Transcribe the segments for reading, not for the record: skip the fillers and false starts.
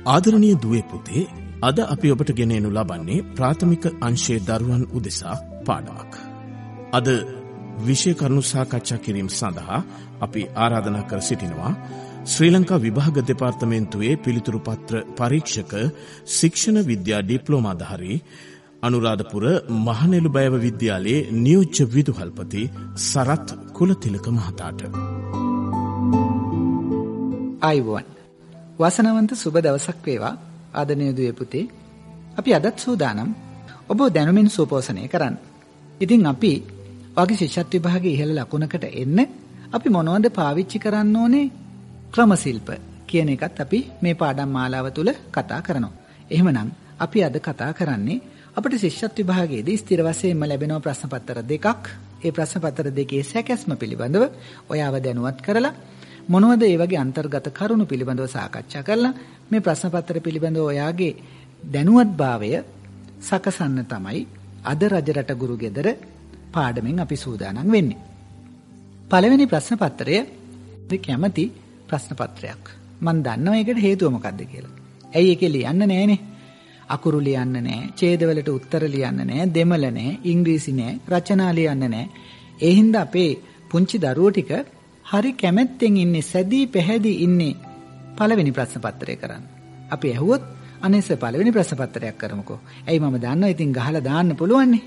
ආදරණීය දුවේ පුතේ, අද අපි ඔබට ගෙනෙනු ලබන්නේ ප්‍රාථමික අංශයේ දරුවන් උදෙසා පාඩමක්. අද විෂය කරුණු සාකච්ඡා කිරීම සඳහා අපි ආරාධනා කර සිටිනවා ශ්‍රී ලංකා විභාග දෙපාර්තමේන්තුවේ පිළිතුරු පත්‍ර පරීක්ෂක ශික්ෂණ විද්‍යා ඩිප්ලෝමාධාරී අනුරාධපුර මහනෙළු බයව විද්‍යාලයේ නියෝජ්‍ය විදුහල්පති සරත් කුලතිලක මහතාට. ආයුබෝවන්. වාසනාවන්ත සුබ දවසක් වේවා ආදරණීය දුවේ පුතේ. අපි අදත් සූදානම් ඔබ දැනුමින් සුපෝෂණය කරන්න. ඉතින් අපි වාගේ ශිෂ්‍යත්ව විභාගයේ ඉහළ ලකුණකට එන්න අපි මොනවද පාවිච්චි කරන්න ඕනේ ක්‍රම ශිල්ප කියන එකත් අපි මේ පාඩම් මාලාව තුළ කතා කරනවා. එහෙමනම් අපි අද කතා කරන්නේ අපිට ශිෂ්‍යත්ව විභාගයේදී ස්ථිර වශයෙන්ම ලැබෙන ප්‍රශ්න පත්‍ර දෙකක්. ඒ ප්‍රශ්න පත්‍ර දෙකේ සැකැස්ම පිළිබඳව ඔයාව දැනුවත් කරලා මොනවද ඒ වගේ අන්තර්ගත කරුණු පිළිබඳව සාකච්ඡා කරලා මේ ප්‍රශ්න පත්‍ර පිළිබඳව ඔයාගේ දැනුවත්භාවය සකසන්න තමයි අද රජරට ගුරු ගෙදර පාඩමෙන් අපි සූදානම් වෙන්නේ. පළවෙනි ප්‍රශ්න පත්‍රය කැමැති ප්‍රශ්න පත්‍රයක්. මම දන්නවා ඒකට හේතුව මොකක්ද කියලා. ඇයි ඒකේ ලියන්න නැහැනේ? අකුරු ලියන්න නැහැ, ඡේදවලට උත්තර ලියන්න නැහැ, දෙමළ නැහැ, ඉංග්‍රීසි නැහැ, රචනා ලියන්න නැහැ. ඒ හින්දා අපේ පුංචි දරුවෝ ටික හරි කැමැත්තෙන් ඉන්නේ, සැදී පැහැදී ඉන්නේ පළවෙනි ප්‍රශ්න පත්‍රය කරන්න. අපි ඇහුවොත් අනේස පළවෙනි ප්‍රශ්න පත්‍රයක් කරමුකෝ. ඇයි මම දන්නවා ඉතින් ගහලා දාන්න පුළුවන්නේ.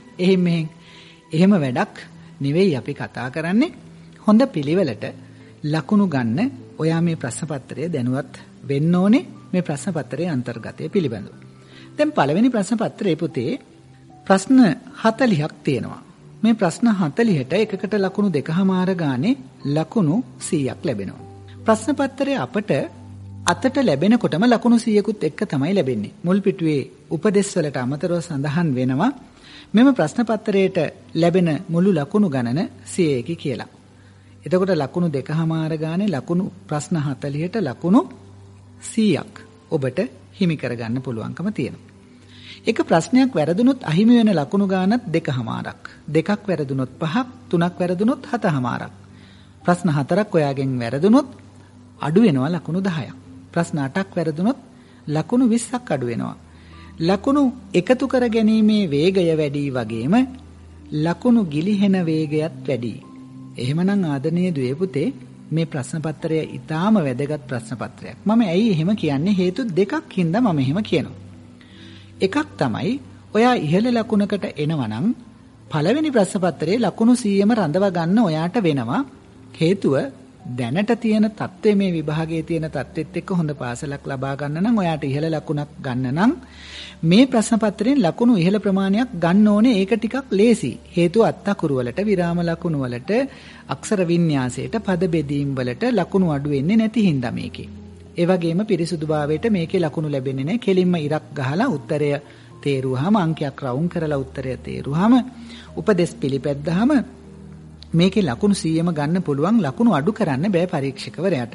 එහෙම වැඩක් නෙවෙයි අපි කතා කරන්නේ. හොඳ පිළිවෙලට ලකුණු ගන්න ඔයා මේ ප්‍රශ්න පත්‍රය දැනුවත් වෙන්න ඕනේ මේ ප්‍රශ්න පත්‍රයේ අන්තර්ගතය පිළිබඳව. දැන් පළවෙනි ප්‍රශ්න පත්‍රයේ පුතේ ප්‍රශ්න 40ක් තියෙනවා. මේ ප්‍රශ්න 40ට එකකට ලකුණු 2.5 ගානේ ලකුණු 100ක් ලැබෙනවා. ප්‍රශ්න පත්‍රය අපට අතට ලැබෙනකොටම ලකුණු 100කුත් එක්ක තමයි ලැබෙන්නේ. මුල් පිටුවේ උපදෙස් වලට අමතරව සඳහන් වෙනවා මෙම ප්‍රශ්න පත්‍රයට ලැබෙන මුළු ලකුණු ගණන 100කි කියලා. එතකොට ලකුණු 2.5 ගානේ ලකුණු ප්‍රශ්න 40ට ලකුණු 100ක් ඔබට හිමි කරගන්න පුළුවන්කම තියෙනවා. එක ප්‍රශ්නයක් වැරදුනොත් අහිමි වෙන ලකුණු ගානත් 2.5ක්. දෙකක් වැරදුනොත් 5ක්, තුනක් වැරදුනොත් 7.5ක්. ප්‍රශ්න 4ක් ඔයාගෙන් වැරදුනොත් අඩු වෙනවා ලකුණු 10ක්. ප්‍රශ්න 8ක් වැරදුනොත් ලකුණු 20ක් අඩු වෙනවා. ලකුණු එකතු කර ගැනීමේ වේගය වැඩි වගේම ලකුණු ගිලිහෙන වේගයත් වැඩි. එහෙමනම් ආදරණීය දුවේ පුතේ මේ ප්‍රශ්න පත්‍රය ඊටාම වැදගත් ප්‍රශ්න පත්‍රයක්. මම ඇයි එහෙම කියන්නේ? හේතු දෙකක් හින්දා මම එහෙම කියනවා. එකක් තමයි ඔයා ඉහළ ලකුණකට එනවා නම් පළවෙනි ප්‍රශ්න පත්‍රයේ ලකුණු 100ම රඳව ගන්න ඔයාට වෙනවා. හේතුව දැනට තියෙන තත්ත්වය මේ විභාගයේ තියෙන තත්ත්වෙත් එක්ක හොඳ පාසලක් ලබා ගන්න නම් ඔයාට ඉහළ ලකුණක් ගන්න නම් මේ ප්‍රශ්න පත්‍රයෙන් ලකුණු ඉහළ ප්‍රමාණයක් ගන්න ඕනේ. ඒක ටිකක් ලේසි. හේතුව අත්තකුරු වලට, විරාම ලකුණු වලට, අක්ෂර වින්‍යාසයට, පද බෙදීම් වලට ලකුණු අඩු වෙන්නේ නැති හින්දා මේකේ. ඒ වගේම පිරිසුදුභාවයට මේකේ ලකුණු ලැබෙන්නේ නැහැ. කෙලින්ම ඉරක් ගහලා උත්තරය තේරුවාම, අංකයක් රවුම් කරලා උත්තරය තේරුවාම, උපදෙස් පිළිපැද්දාම මේකේ ලකුණු 100ම ගන්න පුළුවන්. ලකුණු අඩු කරන්න බෑ පරීක්ෂකවරයාට.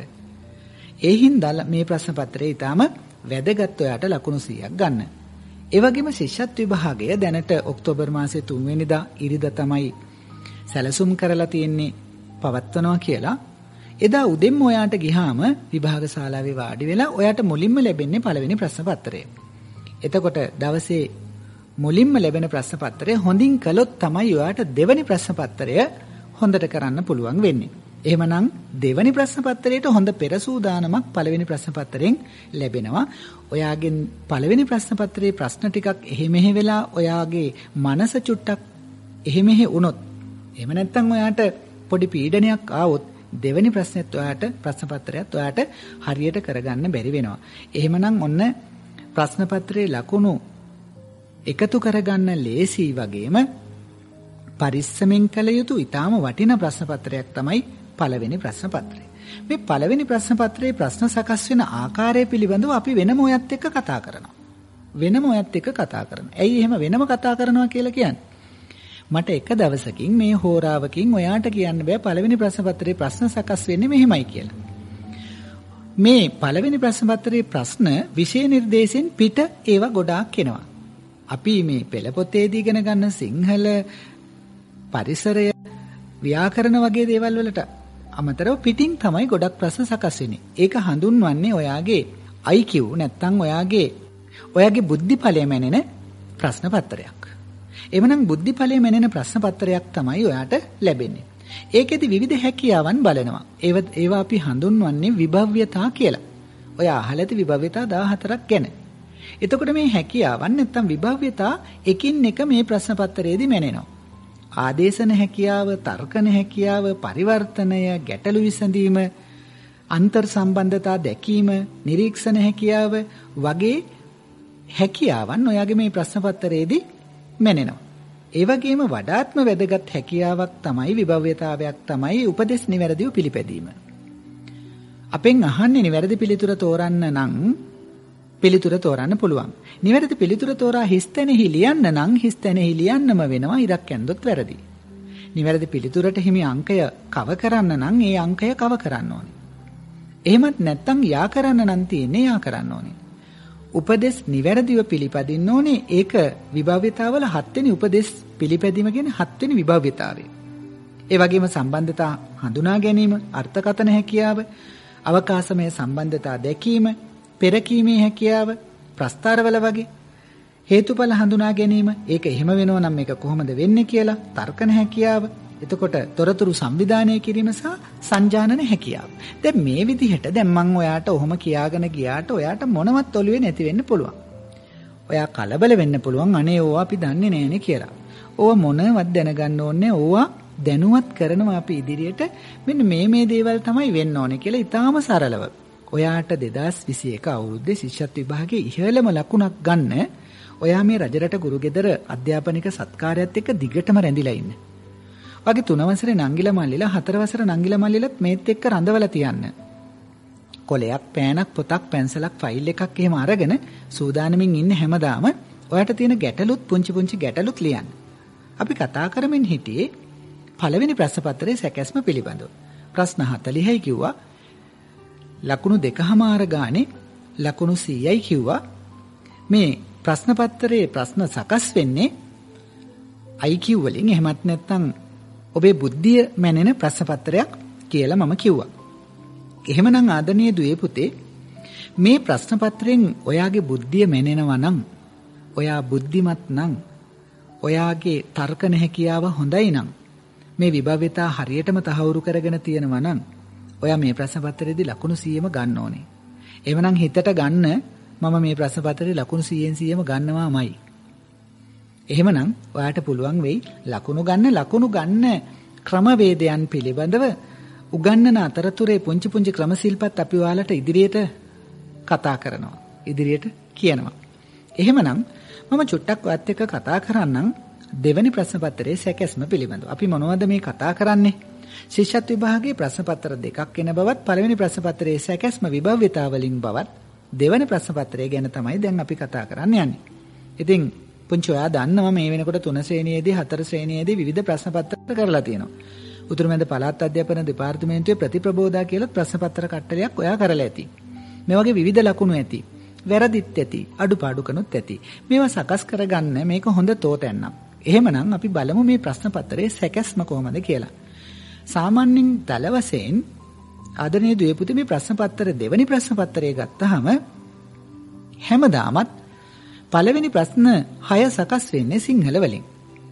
ඒ හින්දා මේ ප්‍රශ්න පත්‍රයේ ඊටාම වැදගත් ඔයාට ලකුණු 100ක් ගන්න. ඒ වගේම ශිෂ්‍යත්ව විභාගය දැනට ඔක්තෝබර් මාසයේ 3 වෙනිදා ඉරිදා තමයි සැලසුම් කරලා තියෙන්නේ පවත්වනවා කියලා. එදා උදෙන්ම ඔයාට ගියාම විභාග ශාලාවේ වාඩි වෙලා ඔයාට මුලින්ම ලැබෙන්නේ පළවෙනි ප්‍රශ්න පත්‍රය. එතකොට දවසේ මුලින්ම ලැබෙන ප්‍රශ්න පත්‍රය හොඳින් කළොත් තමයි ඔයාට දෙවෙනි ප්‍රශ්න පත්‍රය හොඳට කරන්න පුළුවන් වෙන්නේ. එහෙමනම් දෙවෙනි ප්‍රශ්න පත්‍රයට හොඳ පෙර සූදානමක් පළවෙනි ප්‍රශ්න පත්‍රයෙන් ලැබෙනවා. ඔයාගෙන් පළවෙනි ප්‍රශ්න පත්‍රයේ ප්‍රශ්න ටිකක් එහෙ මෙහෙ වෙලා ඔයාගේ මනස චුට්ටක් එහෙ මෙහෙ වුණොත්, එහෙම නැත්නම් ඔයාට පොඩි පීඩනයක් ආවොත් දෙවෙනි ප්‍රශ්නෙත් ඔයාට ප්‍රශ්න පත්‍රයත් ඔයාට හරියට කරගන්න බැරි වෙනවා. එහෙමනම් ඔන්න ප්‍රශ්න පත්‍රයේ ලකුණු එකතු කරගන්න ලේසි වගේම පරිස්සමෙන් කළ යුතු ඊටාම වටිනා ප්‍රශ්න පත්‍රයක් තමයි පළවෙනි ප්‍රශ්න පත්‍රය. මේ පළවෙනි ප්‍රශ්න පත්‍රයේ ප්‍රශ්න සකස් වෙන ආකාරය පිළිබඳව අපි වෙනම ඔයත් එක්ක කතා කරනවා. ඇයි එහෙම වෙනම කතා කරනවා කියලා කියන්නේ? මට එක දවසකින් මේ හෝරාවකින් ඔයාට කියන්න බෑ පළවෙනි ප්‍රශ්න පත්‍රයේ ප්‍රශ්න සකස් වෙන්නේ මෙහෙමයි කියලා. මේ පළවෙනි ප්‍රශ්න පත්‍රයේ ප්‍රශ්න විෂය නිර්දේශයෙන් පිට ඒවා ගොඩාක් එනවා. අපි මේ පෙළ පොතේදී ඉගෙන ගන්න සිංහල, පරිසරය, ව්‍යාකරණ වගේ දේවල් වලට අමතරව පිටින් තමයි ගොඩක් ප්‍රශ්න සකස් වෙන්නේ. ඒක හඳුන්වන්නේ ඔයාගේ IQ නැත්තම් ඔයාගේ බුද්ධිඵලය මැනෙන ප්‍රශ්න පත්‍රයක්. එවනම් බුද්ධිඵලය මැනෙන ප්‍රශ්න පත්‍රයක් තමයි ඔයාට ලැබෙන්නේ. ඒකෙදි විවිධ හැකියාවන් බලනවා. ඒවා අපි හඳුන්වන්නේ විභව්‍යතා කියලා. ඔයා අහලා ඇති විභව්‍යතා 14ක් ගැන. එතකොට මේ හැකියාවන් නැත්තම් විභව්‍යතා එකින් එක මේ ප්‍රශ්න පත්‍රයේදී මැනෙනවා. ආදේශන හැකියාව, තර්කන හැකියාව, පරිවර්තනය, ගැටලු විසඳීම, අන්තර් සම්බන්ධතා දැකීම, නිරීක්ෂණ හැකියාව වගේ හැකියාවන් ඔයාගේ මේ ප්‍රශ්න පත්‍රයේදී මැනෙනවා. ඒ වගේම වඩාත්ම වැදගත් හැකියාවක් තමයි විභව්‍යතාවයක් තමයි උපදෙස් නිවැරදිව පිළිපැදීම. අපෙන් අහන්නේ නිවැරදි පිළිතුර තෝරන්න නම් පිළිතුර තෝරන්න පුළුවන්. නිවැරදි පිළිතුර තෝරා හිස්තැනෙහි ලියන්න නම් හිස්තැනෙහි ලියන්නම වෙනවා ඉරක් ඇන්දොත් වැරදි. නිවැරදි පිළිතුරට හිමි අංකය කව කරන්න නම් ඒ අංකය කව කරන්න ඕනේ. එහෙමත් නැත්නම් යා කරන්න නම් තියෙන්නේ යා කරන්න ඕනේ. උපදෙස් නිවැරදිව පිළිපදින්න ඕනේ. ඒක විභව්‍යතාවල 7 වෙනි උපදෙස් පිළිපැදීම කියන්නේ 7 වෙනි විභව්‍යතාවය. ඒ වගේම සම්බන්ධතා හඳුනා ගැනීම, අර්ථකථන හැකියාව, අවකාශමය සම්බන්ධතා දැකීම, පෙරකීමේ හැකියාව, ප්‍රස්තාරවල වගේ හේතුඵල හඳුනා ගැනීම, ඒක එහෙම වෙනව නම් මේක කොහොමද වෙන්නේ කියලා, තර්කන හැකියාව, එතකොට තොරතුරු සංවිධානය කිරීම සහ සංජානන හැකියාව. දැන් මේ විදිහට දැන් මම ඔයාට ඔහොම කියාගෙන ගියාට ඔයාට මොනවත් ඔළුවේ නැති වෙන්න පුළුවන්. ඔයා කලබල වෙන්න පුළුවන් අනේ ඕවා අපි දන්නේ නැහනේ කියලා. ඕවා මොනවත් දැනගන්න ඕනේ. ඕවා දැනුවත් කරනවා අපි ඉදිරියට මෙන්න මේ දේවල් තමයි වෙන්න ඕනේ කියලා ඊටාම සරලව. ඔයාට 2021 අවුරුද්දේ ශිෂ්‍යත්ව විභාගයේ ඉහළම ලකුණක් ගන්න ඔයා මේ රජරට ගුරුගෙදර අධ්‍යාපනික සත්කාරයත් එක්ක දිගටම රැඳිලා ඉන්න. වගේ 3 වසරේ නංගිලා මල්ලිලා 4 වසරේ නංගිලා මල්ලිලත් මේත් එක්ක රඳවලා තියන්න. කොලයක්, පෑනක්, පොතක්, පැන්සලක්, ෆයිල් එකක් එහෙම අරගෙන සූදානමින් ඉන්න හැමදාම ඔයාට තියෙන ගැටලුත් පුංචි ගැටලුත් ලියන්න. අපි කතා කරමින් හිටියේ පළවෙනි ප්‍රශ්න පත්‍රයේ සැකැස්ම පිළිබඳව. ප්‍රශ්න 40යි කිව්වා. ලකුණු 2මාර ගානේ ලකුණු 100යි කිව්වා. මේ ප්‍රශ්න පත්‍රයේ ප්‍රශ්න සකස් වෙන්නේ IQ වලින් එහෙමත් නැත්නම් ඔබේ බුද්ධිය මැනෙන ප්‍රශ්න පත්‍රයක් කියලා මම කිව්වා. එහෙමනම් ආදරණීය දුවේ පුතේ මේ ප්‍රශ්න පත්‍රයෙන් ඔයාගේ බුද්ධිය මැනෙනවා නම්, ඔයා බුද්ධිමත් නම්, ඔයාගේ තර්කන හැකියාව හොඳයි නම්, මේ විභව්‍යතා හරියටම තහවුරු කරගෙන තියෙනවා නම් ඔයා මේ ප්‍රශ්න පත්‍රයේදී ලකුණු 100ම ගන්න ඕනේ. එවනම් හිතට ගන්න මම මේ ප්‍රශ්න පත්‍රයේ ලකුණු 100න් 100ම ගන්නවාමයි. එහෙමනම් ඔයාට පුළුවන් වෙයි ලකුණු ගන්න ක්‍රමවේදයන් පිළිබඳව උගන්වන අතරතුරේ පුංචි ක්‍රම සිල්පත් අපි ඔයාලට ඉදිරියට කතා කරනවා. ඉදිරියට කියනවා. එහෙමනම් මම චුට්ටක් ඔයත් එක්ක කතා කරන්නම් දෙවැනි ප්‍රශ්න පත්‍රයේ සැකැස්ම පිළිබඳව. අපි මොනවද මේ කතා කරන්නේ? ශිෂ්‍යත්ව විභාගයේ ප්‍රශ්න පත්‍ර දෙකක් එන බවත්, පළවෙනි ප්‍රශ්න පත්‍රයේ සැකැස්ම විභව්‍යතා වලින් බවත්, දෙවැනි ප්‍රශ්න පත්‍රය ගැන තමයි දැන් අපි කතා කරන්න යන්නේ. ඉතින් පුංචි ඔයා දන්නවා මේ වෙනකොට 3 ශ්‍රේණියේදී 4 ශ්‍රේණියේදී විවිධ ප්‍රශ්න පත්‍ර කරලා තියෙනවා. උතුරුමැද පළාත් අධ්‍යාපන දෙපාර්තමේන්තුවේ ප්‍රතිප්‍රබෝධා කියලා ප්‍රශ්න පත්‍ර කට්ටලයක් ඔයා කරලා ඇති. මේ වගේ විවිධ ලකුණු ඇති. වැරදිත් ඇති, අඩුපාඩුකනුත් ඇති. මේවා සකස් කරගන්න මේක හොඳ තෝතැන්නක්. එහෙමනම් අපි බලමු මේ ප්‍රශ්න පත්‍රයේ සැකැස්ම කොහොමද කියලා. සාමාන්‍යයෙන් දල වශයෙන් ආදරණීය දුවේ පුතේ මේ ප්‍රශ්න පත්‍ර දෙවැනි ප්‍රශ්න පත්‍රය ගත්තාම හැමදාමත් පළවෙනි ප්‍රශ්න 6 සකස් වෙන්නේ සිංහල වලින්.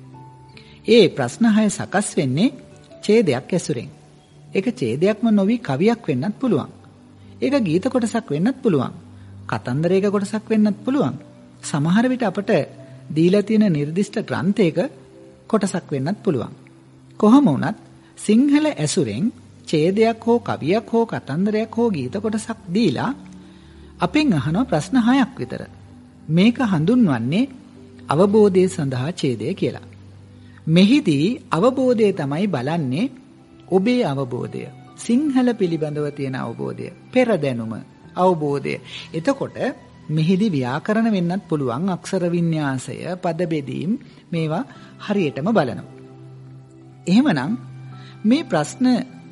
ඒ ප්‍රශ්න 6 සකස් වෙන්නේ ඡේදයක් ඇසුරෙන්. ඒක ඡේදයක්ම නොවි කවියක් වෙන්නත් පුළුවන්. ඒක ගීත කොටසක් වෙන්නත් පුළුවන්. කතන්දරයක කොටසක් වෙන්නත් පුළුවන්. සමහර විට අපට දීලා තියෙන නිර්දිෂ්ට ග්‍රන්ථයක කොටසක් වෙන්නත් පුළුවන්. කොහොම වුණත් සිංහල ඇසුරෙන් ඡේදයක් හෝ කවියක් හෝ කතන්දරයක් හෝ ගීත කොටසක් දීලා අපෙන් අහනවා ප්‍රශ්න 6ක් විතර. මේක හඳුන්වන්නේ අවබෝධය සඳහා ඡේදය කියලා. මෙහිදී අවබෝධය තමයි බලන්නේ ඔබේ අවබෝධය. සිංහල පිළිබඳව තියෙන අවබෝධය, පෙරදැනුම, අවබෝධය. එතකොට මෙහිදී ව්‍යාකරණ වෙන්නත් පුළුවන්, අක්ෂර වින්‍යාසය, පද බෙදීම් මේවා හරියටම බලනවා. එහෙමනම් මේ ප්‍රශ්න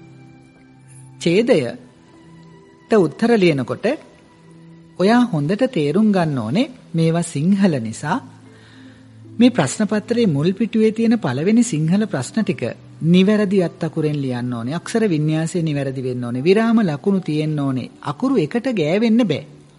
ඡේදයට උත්තර ලියනකොට ඔයා හොඳට තේරුම් ගන්න ඕනේ මේවා සිංහල නිසා මේ ප්‍රශ්න පත්‍රයේ මුල් පිටුවේ තියෙන පළවෙනි සිංහල ප්‍රශ්න ටික නිවැරදි අත් අකුරෙන් ලියන්න ඕනේ. අක්ෂර වින්‍යාසය නිවැරදි වෙන්න ඕනේ. විරාම ලකුණු තියෙන්න ඕනේ. අකුරු එකට ගෑවෙන්න බෑ.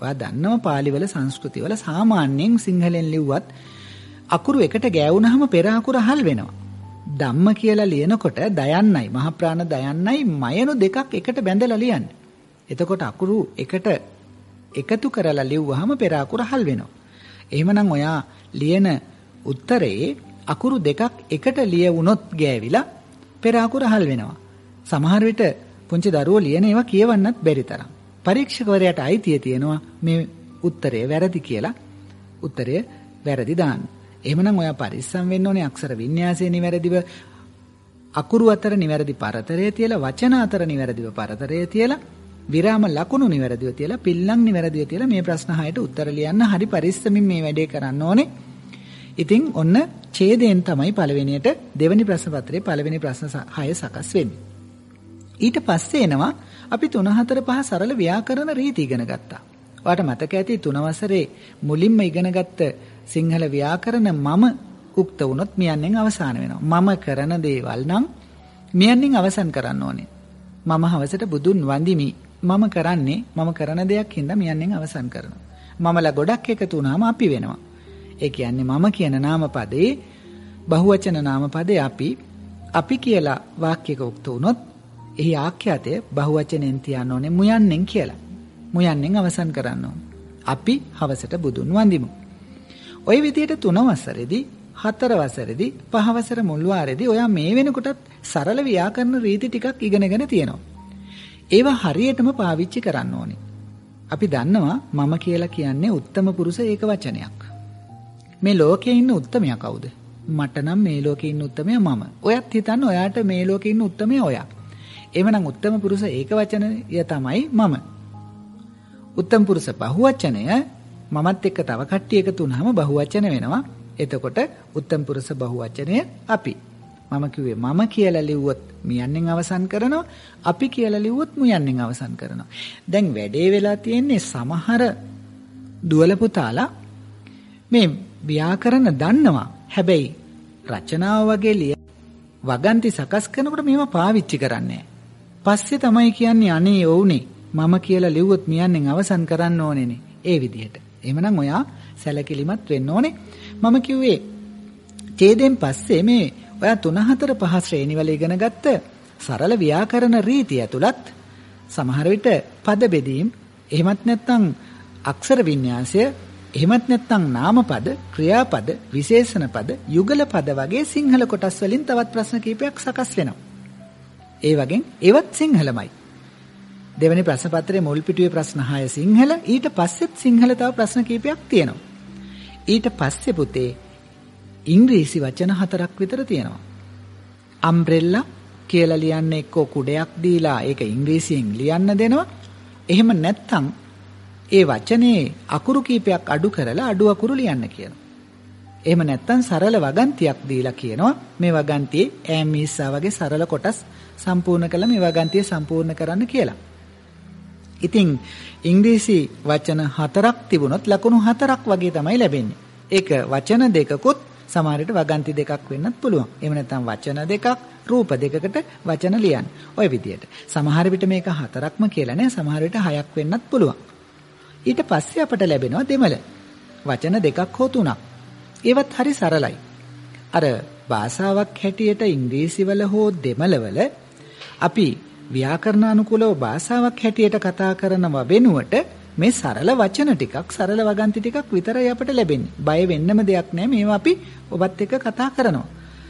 ඔයා දන්නව පාලිවල සංස්කෘතිවල සාමාන්‍යයෙන් සිංහලෙන් ලිව්වත් අකුරු එකට ගෑවුනහම පෙර අකුර හල් වෙනවා. ධම්ම කියලා ලියනකොට දයන්නයි මහ ප්‍රාණ දයන්නයි මයනු දෙකක් එකට බැඳලා ලියන්නේ. එතකොට අකුරු එකට එකතු කරලා ලිව්වහම පෙර අකුර හල් වෙනවා. එහෙමනම් ඔයා ලියන උත්තරේ අකුරු දෙකක් එකට ලියවුනොත් ගෑවිලා පෙර අකුර හල් වෙනවා. සමහර විට පුංචි දරුවෝ ලියන ඒවා කියවන්නත් බැරි තරම්. පරීක්ෂකවරයාට අයිතිය තියෙනවා මේ උත්තරය වැරදි කියලා උත්තරය වැරදි දාන්න. එහෙමනම් ඔයා පරිස්සම් වෙන්න ඕනේ අක්ෂර වින්‍යාසය නිවැරදිව, අකුරු අතර නිවැරදි පරතරය තියලා, වචන අතර නිවැරදිව පරතරය තියලා, විරාම ලකුණු නිවැරදිව තියලා, පිල්ලම් නිවැරදිව තියලා මේ ප්‍රශ්න 6ට උත්තර ලියන්න හරි පරිස්සමින් මේ වැඩේ කරන්න ඕනේ. ඉතින් ඔන්න ඡේදයෙන් තමයි පළවෙනියට දෙවෙනි ප්‍රශ්න පත්‍රයේ පළවෙනි ප්‍රශ්න 6 සකස් වෙන්නේ. ඊට පස්සේ එනවා අපි 3 4 5 සරල ව්‍යාකරණ රීති ඉගෙන ගත්තා. ඔයාලට මතක ඇති 3 වසරේ මුලින්ම ඉගෙනගත්ත සිංහල ව්‍යාකරණ මම උක්ත වුණොත් මියන්නෙන් අවසන් වෙනවා. මම කරන දේවල් නම් මියන්නෙන් අවසන් කරන්න ඕනේ. මම හවසට බුදුන් වඳිමි. මම කරන දෙයක් හින්දා මියන්නෙන් අවසන් කරනවා. මමලා ගොඩක් එකතු වුණාම අපි වෙනවා. ඒ කියන්නේ මම කියන නාමපදේ බහුවචන නාමපදේ අපි කියලා වාක්‍යයක උක්ත වුණොත් එහි ආඛ්‍යාතය බහුවචනෙන් තියන්න ඕනේ මුයන්නෙන් කියලා. මුයන්නෙන් අවසන් කරන්න ඕනේ. අපි හවසට බුදුන් වඳිමු. ওই විදිහට 3 වසරේදී 4 වසරේදී 5 වසර මුල් වාරේදී ඔයා මේ වෙනකොටත් සරල ව්‍යාකරණ රීති ටිකක් ඉගෙනගෙන තියෙනවා. ඒවා හරියටම පාවිච්චි කරන්න ඕනේ. අපි දන්නවා මම කියලා කියන්නේ උත්තම පුරුෂ ඒක වචනයක්. මේ ලෝකේ ඉන්න උත්තමයා කවුද? මට නම් මේ ලෝකේ ඉන්න උත්තමයා මම. ඔයත් හිතන්න ඔයාට මේ ලෝකේ ඉන්න උත්තමයා ඔයා. එවනම් උත්තම පුරුෂ ඒක වචනය තමයි මම. උත්තම පුරුෂ බහුවචනය මමත් එක්ක තව කට්ටිය එකතු වුනහම බහුවචන වෙනවා. එතකොට උත්තම පුරුෂ බහුවචනය අපි. මම කිව්වේ මම කියලා ලිව්වොත් මියන්නෙන් අවසන් කරනවා. අපි කියලා ලිව්වොත් මුයන්නෙන් අවසන් කරනවා. දැන් වැඩේ වෙලා තියෙන්නේ සමහර දුවල පුතාලා මේ ව්‍යාකරණ දන්නවා. හැබැයි රචනාව වගේ වගන්ති සකස් කරනකොට මේවා පාවිච්චි කරන්නේ. පස්සේ තමයි කියන්නේ අනේ ඔවුනේ මම කියලා ලිව්වොත් මියන්නෙන් අවසන් කරන්න ඕනේනේ. ඒ විදිහට. එහෙමනම් ඔයා සැලකිලිමත් වෙන්න ඕනේ. මම කිව්වේ ඡේදයෙන් පස්සේ මේ ඔයා 3 4 5 ශ්‍රේණිවල ඉගෙන ගත්ත සරල ව්‍යාකරණ රීතිය ඇතුළත් සමහර විට පද බෙදීම්, එහෙමත් නැත්නම් අක්ෂර වින්‍යාසය, එහෙමත් නැත්නම් නාමපද, ක්‍රියාපද, විශේෂණ පද, යුගල පද වගේ සිංහල කොටස් වලින් තවත් ප්‍රශ්න කිහිපයක් සකස් වෙනවා. ඒ වගේ ඒවත් සිංහලමයි. දෙවෙනි ප්‍රශ්න පත්‍රයේ මුල් පිටුවේ ප්‍රශ්න 6 සිංහල, ඊට පස්සෙත් සිංහල තව ප්‍රශ්න කිහිපයක් තියෙනවා. ඊට පස්සේ පුතේ ඉංග්‍රීසි වචන 4ක් විතර තියෙනවා. අම්බ්‍රෙල්ලා කියලා ලියන්නේ එක්ක කුඩයක් දීලා ඒක ඉංග්‍රීසියෙන් ලියන්න දෙනවා. එහෙම නැත්නම් ඒ වචනේ අකුරු කීපයක් අඩු කරලා අඩු අකුරු ලියන්න කියනවා. එහෙම නැත්නම් සරල වගන්තියක් දීලා කියනවා මේ වගන්තියේ ඈමීසා වගේ සරල කොටස් සම්පූර්ණ කළා මේ වගන්තිය සම්පූර්ණ කරන්න කියලා. ඉතින් ඉංග්‍රීසි වචන 4ක් තිබුණොත් ලකුණු 4ක් වගේ තමයි ලැබෙන්නේ. ඒක වචන දෙකකුත් සමහරවිට වගන්ති දෙකක් වෙන්නත් පුළුවන්. එහෙම නැත්නම් වචන දෙකක් රූප දෙකකට වචන ලියන්න. ওই විදියට. සමහර විට මේක 4ක්ම කියලා නෑ. සමහර විට 6ක් වෙන්නත් පුළුවන්. ඊට පස්සේ අපට ලැබෙනවා දෙමළ. වචන දෙකක් හෝ 3ක්. ඒවත් හරි සරලයි. අර භාෂාවක් හැටියට ඉංග්‍රීසි වල හෝ දෙමළ වල අපි ව්‍යාකරණ අනුකූලව භාෂාවක් හැටියට කතා කරනවා වෙනුවට මේ සරල වචන ටිකක් සරල වගන්ති ටිකක් විතරයි අපට ලැබෙන්නේ. බය වෙන්නම දෙයක් නැහැ. මේවා අපි ඔබත් එක්ක කතා කරනවා.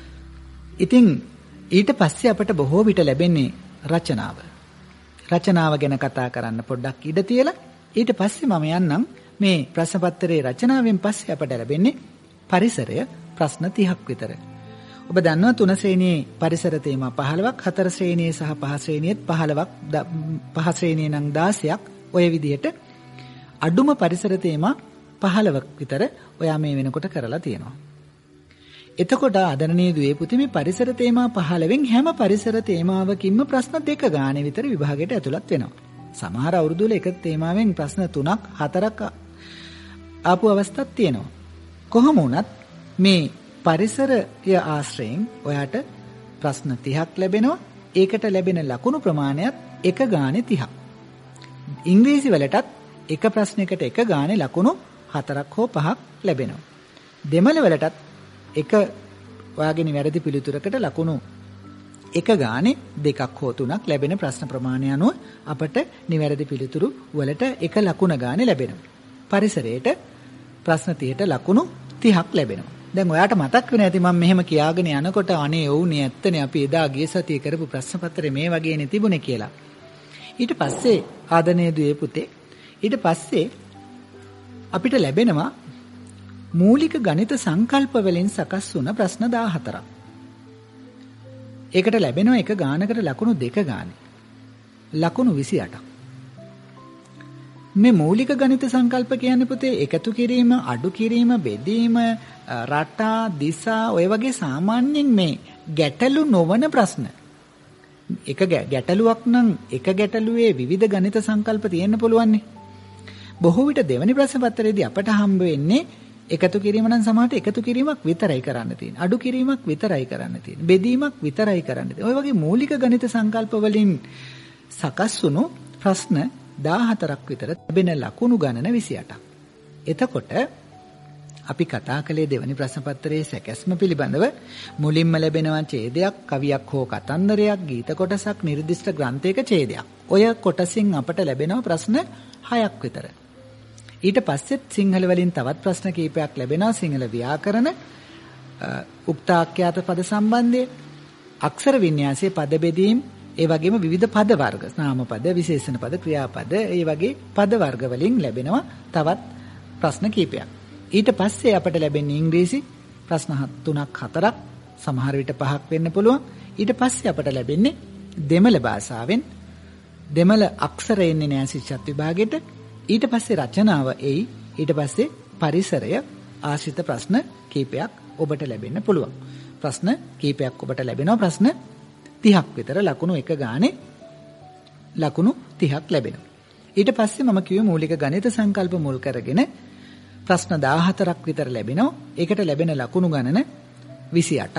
ඉතින් ඊට පස්සේ අපට බොහෝ විට ලැබෙන්නේ රචනාව. රචනාව ගැන කතා කරන්න පොඩ්ඩක් ඉඩ තියලා ඊට පස්සේ මම යන්නම් මේ ප්‍රශ්න පත්‍රයේ රචනාවෙන් පස්සේ අපට ලැබෙන්නේ පරිසරය ප්‍රශ්න 30ක් විතර. ඔබ දන්නවා 3 ශ්‍රේණියේ පරිසර තේමා 15ක්, 4 ශ්‍රේණියේ සහ 5 ශ්‍රේණියේත් 15ක්, 5 ශ්‍රේණියේ නම් 16ක් ඔය විදිහට අඩුම පරිසර තේමා 15ක් විතර ඔයා මේ වෙනකොට කරලා තියෙනවා. එතකොට ආදරණීය දුවේ පුතේ මේ පරිසර තේමා 15න් හැම පරිසර තේමාවකින්ම ප්‍රශ්න 2 ගානේ විතර විභාගයට ඇතුළත් වෙනවා. සමහර අවුරුදු වල එක තේමාවෙන් ප්‍රශ්න 3ක් 4ක් ආපු අවස්ථාවක් තියෙනවා. කොහොම වුණත් මේ පරිසරය ආශ්‍රයෙන් ඔයාට ප්‍රශ්න 30ක් ලැබෙනවා. ඒකට ලැබෙන ලකුණු ප්‍රමාණයත් එක ගානේ 30ක්. ඉංග්‍රීසි වලටත් එක ප්‍රශ්නයකට එක ගානේ ලකුණු 4ක් හෝ 5ක් ලැබෙනවා. දෙමළ වලටත් එක ඔයාගේ නිවැරදි පිළිතුරකට ලකුණු එක ගානේ 2ක් හෝ 3ක් ලැබෙන ප්‍රශ්න ප්‍රමාණය අනුව අපට නිවැරදි පිළිතුරු වලට එක ලකුණ ගානේ ලැබෙනවා. පරිසරයට ප්‍රශ්න 30ට ලකුණු 30ක් ලැබෙනවා. දැන් ඔයාට මතක් වෙන ඇති මම මෙහෙම කියාගෙන යනකොට අනේ ඔව්නේ ඇත්තනේ අපි එදා ගිය සතියේ කරපු ප්‍රශ්න පත්‍රේ මේ වගේනේ තිබුණේ කියලා. ඊට පස්සේ ආදරණීය දුවේ පුතේ ඊට පස්සේ අපිට ලැබෙනවා මූලික ගණිත සංකල්ප වලින් සකස් වුණ ප්‍රශ්න 14ක්. ඒකට ලැබෙනවා එක ගානකට ලකුණු 2 ගානේ. ලකුණු 28ක්. මේ මූලික ගණිත සංකල්ප කියන්නේ පුතේ එකතු කිරීම, අඩු කිරීම, බෙදීම, රටා, දිසා ඔය වගේ සාමාන්‍යයෙන් මේ ගැටලු නොවන ප්‍රශ්න. එක ගැටලුවක් නම් එක ගැටලුවේ විවිධ ගණිත සංකල්ප තියෙන්න පුළුවන් නේ. බොහෝ විට දෙවැනි ප්‍රශ්න පත්‍රයේදී අපට හම්බ වෙන්නේ එකතු කිරීම නම් සමහරට එකතු කිරීමක් විතරයි කරන්න තියෙන්නේ. අඩු කිරීමක් විතරයි කරන්න තියෙන්නේ. බෙදීමක් විතරයි කරන්න තියෙන්නේ. ඔය වගේ මූලික ගණිත සංකල්ප වලින් සකස් වුණු ප්‍රශ්න 14ක් විතර ලැබෙන ලකුණු ගණන 28ක්. එතකොට අපි කතා කළේ දෙවැනි ප්‍රශ්න පත්‍රයේ සැකැස්ම පිළිබඳව මුලින්ම ලැබෙනවා ඡේදයක්, කවියක් හෝ කතන්දරයක්, ගීත කොටසක්, නිර්දිෂ්ට ග්‍රන්ථයක ඡේදයක්. ඔය කොටසින් අපට ලැබෙනවා ප්‍රශ්න 6ක් විතර. ඊට පස්සෙත් සිංහල වලින් තවත් ප්‍රශ්න කීපයක් ලැබෙනවා. සිංහල ව්‍යාකරණ, උක්තාක්‍යාත පද සම්බන්ධය, අක්ෂර වින්‍යාසයේ පද බෙදීම්, ඒ වගේම විවිධ පද වර්ග, නාම පද, විශේෂණ පද, ක්‍රියාපද, ඒ වගේ පද වර්ග වලින් ලැබෙනවා තවත් ප්‍රශ්න කීපයක්. ඊට පස්සේ අපට ලැබෙන්නේ ඉංග්‍රීසි ප්‍රශ්න 3ක් 4ක්, සමහර විට 5ක් වෙන්න පුළුවන්. ඊට පස්සේ අපට ලැබෙන්නේ දෙමළ භාෂාවෙන් දෙමළ අක්ෂර එන්නේ නැහැ ශිෂ්‍යත් විභාගෙට. ඊට පස්සේ රචනාව එයි. ඊට පස්සේ පරිසරය ආශ්‍රිත ප්‍රශ්න කීපයක් ඔබට ලැබෙන්න පුළුවන්. ප්‍රශ්න කීපයක් ඔබට ලැබෙනවා. ප්‍රශ්න 30ක් විතර ලකුණු එක ගානේ ලකුණු 30ක් ලැබෙනවා. ඊට පස්සේ මම කිව්වේ මූලික ගණිත සංකල්ප මුල් කරගෙන ප්‍රශ්න 14ක් විතර ලැබෙනවා. ඒකට ලැබෙන ලකුණු ගණන 28ක්.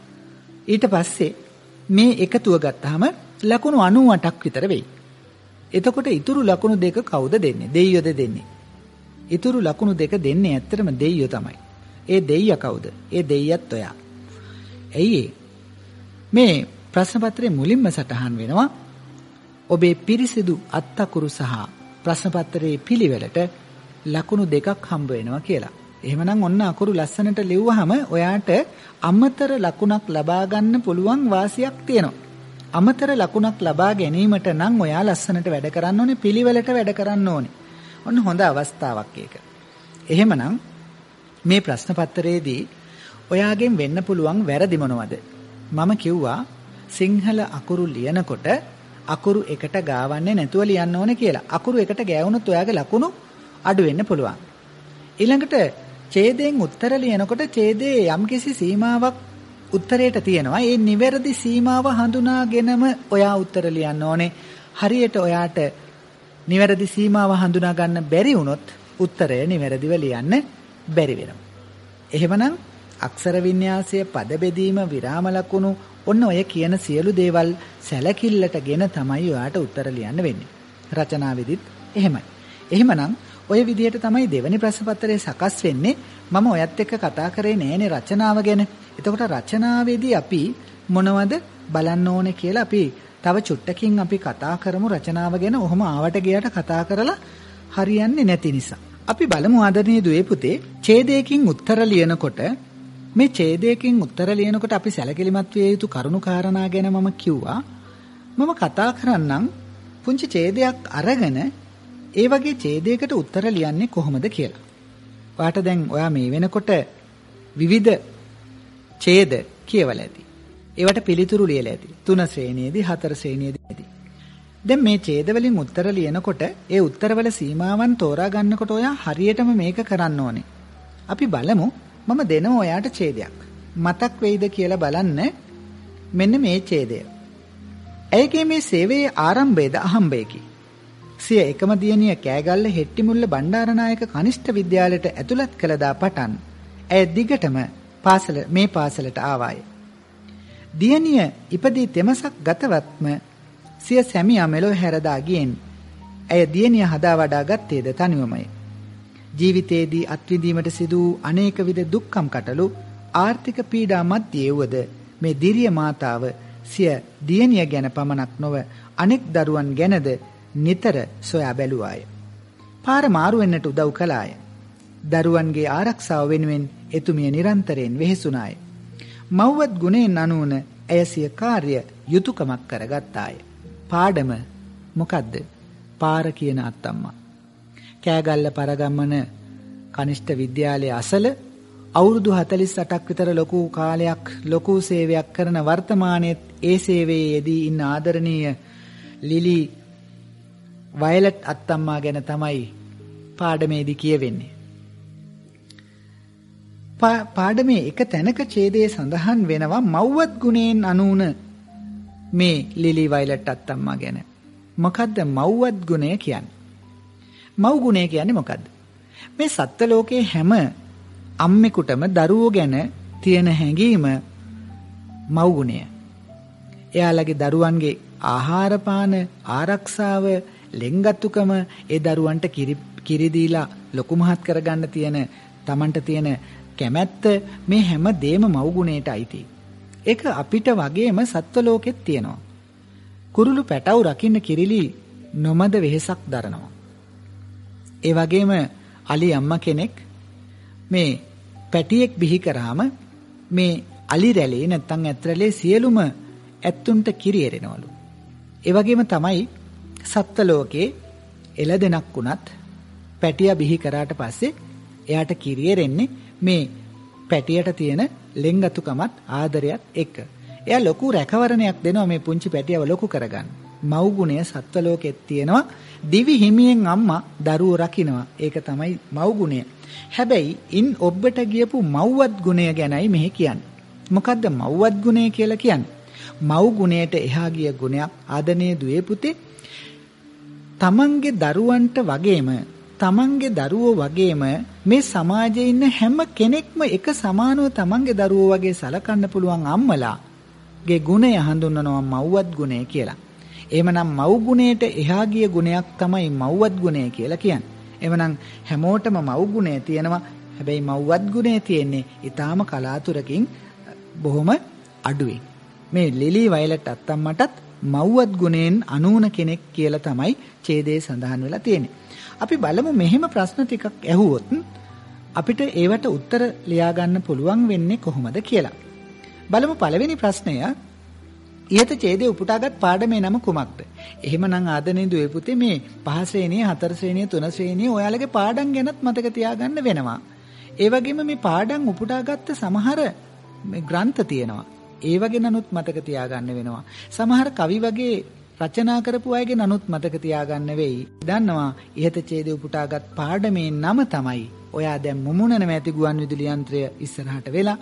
ඊට පස්සේ මේ එකතුව ගත්තාම ලකුණු 98ක් විතර වෙයි. එතකොට ඉතුරු ලකුණු දෙක කවුද දෙන්නේ? දෙයියෝද දෙන්නේ? ඉතුරු ලකුණු දෙක දෙන්නේ ඇත්තටම දෙයියෝ තමයි. ඒ දෙයියා කවුද? ඒ දෙයියත් ඔයා. ඇයි මේ ප්‍රශ්න පත්‍රයේ මුලින්ම සටහන් වෙනවා ඔබේ පිරිසිදු අත්අකුරු සහ ප්‍රශ්න පත්‍රයේ පිළිවෙලට ලකුණු දෙකක් හම්බ වෙනවා කියලා. එහෙමනම් ඔන්න අකුරු ලස්සනට ලිව්වහම ඔයාට අමතර ලකුණක් ලබා ගන්න පුළුවන් වාසියක් තියෙනවා. අමතර ලකුණක් ලබා ගැනීමට නම් ඔයා ලස්සනට වැඩ කරන්න ඕනේ, පිළිවෙලට වැඩ කරන්න ඕනේ. ඔන්න හොඳ අවස්ථාවක් ඒක. එහෙමනම් මේ ප්‍රශ්න පත්‍රයේදී ඔයාගෙන් වෙන්න පුළුවන් වැරදි මොනවද? මම කිව්වා සිංහල අකුරු ලියනකොට අකුරු එකට ගාවන්නේ නැතුව ලියන්න ඕනේ කියලා. අකුරු එකට ගෑවුනොත් ඔයාගේ ලකුණු අඩු වෙන්න පුළුවන්. ඊළඟට ඡේදයෙන් උත්තර ලියනකොට ඡේදයේ යම්කිසි සීමාවක් උත්තරයට තියෙනවා. ඒ නිවැරදි සීමාව හඳුනාගෙනම ඔයා උත්තර ලියන්න ඕනේ. හරියට ඔයාට නිවැරදි සීමාව හඳුනා ගන්න බැරි වුණොත් උත්තරය නිවැරදිව ලියන්න බැරි වෙනවා. එහෙමනම් අක්ෂර වින්‍යාසය, පද බෙදීම, විරාම ලකුණු ඔන්න ඔය කියන සියලු දේවල් සැලකිල්ලටගෙන තමයි ඔයාට උත්තර ලියන්න වෙන්නේ. රචනාවේදීත් එහෙමයි. එහෙමනම් ඔය විදිහට තමයි දෙවෙනි ප්‍රශ්න පත්‍රයේ සකස් වෙන්නේ. මම ඔයත් එක්ක කතා කරේ නෑනේ රචනාව ගැන. එතකොට රචනාවේදී අපි මොනවද බලන්න ඕනේ කියලා අපි තව චුට්ටකින් අපි කතා කරමු රචනාව ගැන. ඔහොම ආවට ගියට කතා කරලා හරියන්නේ නැති නිසා. අපි බලමු ආදරණීය දුවේ පුතේ ඡේදයකින් උත්තර ලියනකොට මේ ඡේදයකින් උත්තර ලියනකොට අපි සැලකිලිමත් විය යුතු කරුණු කාරණා ගැන මම කිව්වා. මම කතා කරන්නම් පුංචි ඡේදයක් අරගෙන ඒ වගේ ඡේදයකට උත්තර ලියන්නේ කොහොමද කියලා. ඔයාට දැන් ඔයා මේ වෙනකොට විවිධ ඡේද කියවලා ඇති. ඒවට පිළිතුරු ලියලා ඇති. 3 ශ්‍රේණියේදී 4 ශ්‍රේණියේදී ඇති. දැන් මේ ඡේද වලින් උත්තර ලියනකොට ඒ උත්තරවල සීමාවන් තෝරා ගන්නකොට ඔයා හරියටම මේක කරන්න ඕනේ. අපි බලමු මම දෙනවා ඔයාට ඡේදයක්. මතක් වෙයිද කියලා බලන්න. මෙන්න මේ ඡේදය. ඇයගේ මේ සේවයේ ආරම්භයේද අහම්බයකි. සිය එකම දියණිය කෑගල්ල හෙට්ටිමුල්ල බණ්ඩාරනායක කනිෂ්ඨ විද්‍යාලයට ඇතුළත් කළදා පටන් ඇය දිගටම මේ පාසලට ආවාය. දියණිය ඉපදී තෙමසක් ගතවත්ම සිය සැමියා මෙලොව හැරදා ගියෙන් ඇය දියණිය හදා වඩා ගත්තේද තනිවමයි. ජීවිතයේදී අත්විඳීමට සිදු වූ අනේක විද දුක්ඛම් කටළු ආර්ථික පීඩා මැද්දේ වුවද මේ දිරිය මාතාව සිය දියණිය ගැන පමණක් නොව අනෙක් දරුවන් ගැනද නිතර සොයා බැලුවාය. පාර මාරු වෙන්නට උදව් කළාය. දරුවන්ගේ ආරක්ෂාව වෙනුවෙන් එතුමිය නිරන්තරයෙන් වෙහෙසුණාය. මව්වත් ගුණයෙන් අනුවන ඇය සිය කාර්ය යුතුයකමක් කරගත්තාය. පාඩම මොකද්ද? පාර කියන අත්තම්මා. කෑගල්ල පරගම්මන කනිෂ්ඨ විද්‍යාලයේ අසල අවුරුදු 48ක් විතර ලොකු කාලයක් ලොකු සේවයක් කරන වර්තමානයේ ඒ සේවයේ යෙදී ඉන්න ආදරණීය ලිලි වයලට් අත්තම්මා ගැන තමයි පාඩමේදී කියවෙන්නේ. පාඩමේ එක තැනක ඡේදයේ සඳහන් වෙනවා මව්වත් ගුණයෙන් අනුන මේ ලිලි වයලට් අත්තම්මා ගැන. මොකද්ද මව්වත් ගුණය කියන්නේ? මව් ගුණය කියන්නේ මොකද්ද? මේ සත්ත්ව ලෝකයේ හැම අම්මෙකුටම දරුවෝ ගැන තියෙන හැඟීම මව් ගුණය. එයාලගේ දරුවන්ගේ ආහාර පාන ආරක්ෂාව ලෙන්ගතුකම ඒ දරුවන්ට කිරි දීලා ලොකු මහත් කරගන්න තියෙන Tamanට තියෙන කැමැත්ත මේ හැම දෙම මව් ගුණයට අයිති. ඒක අපිට වගේම සත්ත්ව ලෝකෙත් තියෙනවා. කුරුළු පැටවු රකින්න කිරිලි නොමද වෙහෙසක් දරනවා. ඒ වගේම අලි අම්මා කෙනෙක් මේ පැටියෙක් බිහි කරාම මේ අලි රැළේ නැත්තම් ඇත් රැළේ සියලුම ඇත්තුන්ට කිරි එරෙනවලු. ඒ වගේම තමයි සත්ත්ව ලෝකේ එළදෙනක් වුණත් පැටියා බිහි කරාට පස්සේ එයාට කිරි එරෙන්නේ මේ පැටියට තියෙන ලෙන්ගතුකමත් ආදරයත් එක්ක. එයා ලොකු රැකවරණයක් දෙනවා මේ පුංචි පැටියව ලොකු කරගන්න. මව් ගුණය සත්ත්ව ලෝකෙත් තියෙනවා. දිවි හිමියෙන් අම්මා දරුවෝ රකින්නවා. ඒක තමයි මව් ගුණය. හැබැයි ඉන් ඔබට ගියපු මව්වත් ගුණය ගැනයි මෙහි කියන්නේ. මොකද්ද මව්වත් ගුණය කියලා කියන්නේ? මව් ගුණයට එහා ගිය ගුණයක් ආදරණීය දුවේ පුතේ තමන්ගේ දරුවන්ට වගේම තමන්ගේ දරුවෝ වගේම මේ සමාජයේ ඉන්න හැම කෙනෙක්ම එක සමානව තමන්ගේ දරුවෝ වගේ සලකන්න පුළුවන් අම්මලාගේ ගුණය හඳුන්වනවා මව්වත් ගුණය කියලා. එහෙමනම් මව් ගුණයට එහා ගිය ගුණයක් තමයි මව්වත් ගුණය කියලා කියන්නේ. එහෙමනම් හැමෝටම මව් ගුණය තියෙනවා. හැබැයි මව්වත් ගුණය තියෙන්නේ ඊටාම කලාතුරකින් බොහොම අඩුයි. මේ ලිලි වයලට් අත්තම්මටත් මව්වත් ගුණයෙන් අනූන කෙනෙක් කියලා තමයි ඡේදයේ සඳහන් වෙලා තියෙන්නේ. අපි බලමු මෙහෙම ප්‍රශ්න ටිකක් ඇහුවොත් අපිට ඒවට උත්තර ලියා ගන්න පුළුවන් වෙන්නේ කොහොමද කියලා. බලමු පළවෙනි ප්‍රශ්නය. ඊට ඡේදයේ උපුටාගත් පාඩමේ නම කුමක්ද? එහෙමනම් ආදරණීය දුවේ පුතේ මේ 5 ශ්‍රේණිය 4 ශ්‍රේණිය 3 ශ්‍රේණිය ඔයාලගේ පාඩම් ගැනත් මතක තියාගන්න වෙනවා. ඒ වගේම මේ පාඩම් උපුටාගත්ත සමහර ග්‍රන්ථ තියෙනවා. ඒ වගේ නනුත් මතක තියාගන්න වෙනවා. සමහර කවි වගේ රචනා කරපු අයගේ නනුත් මතක තියාගන්න වෙයි. දන්නවා ඉහත ඡේදයේ උපුටාගත් පාඩමේ නම තමයි ඔයා දැන් මුමුණන මැති ගුවන් විදුලි යන්ත්‍රය ඉස්සරහට වෙලා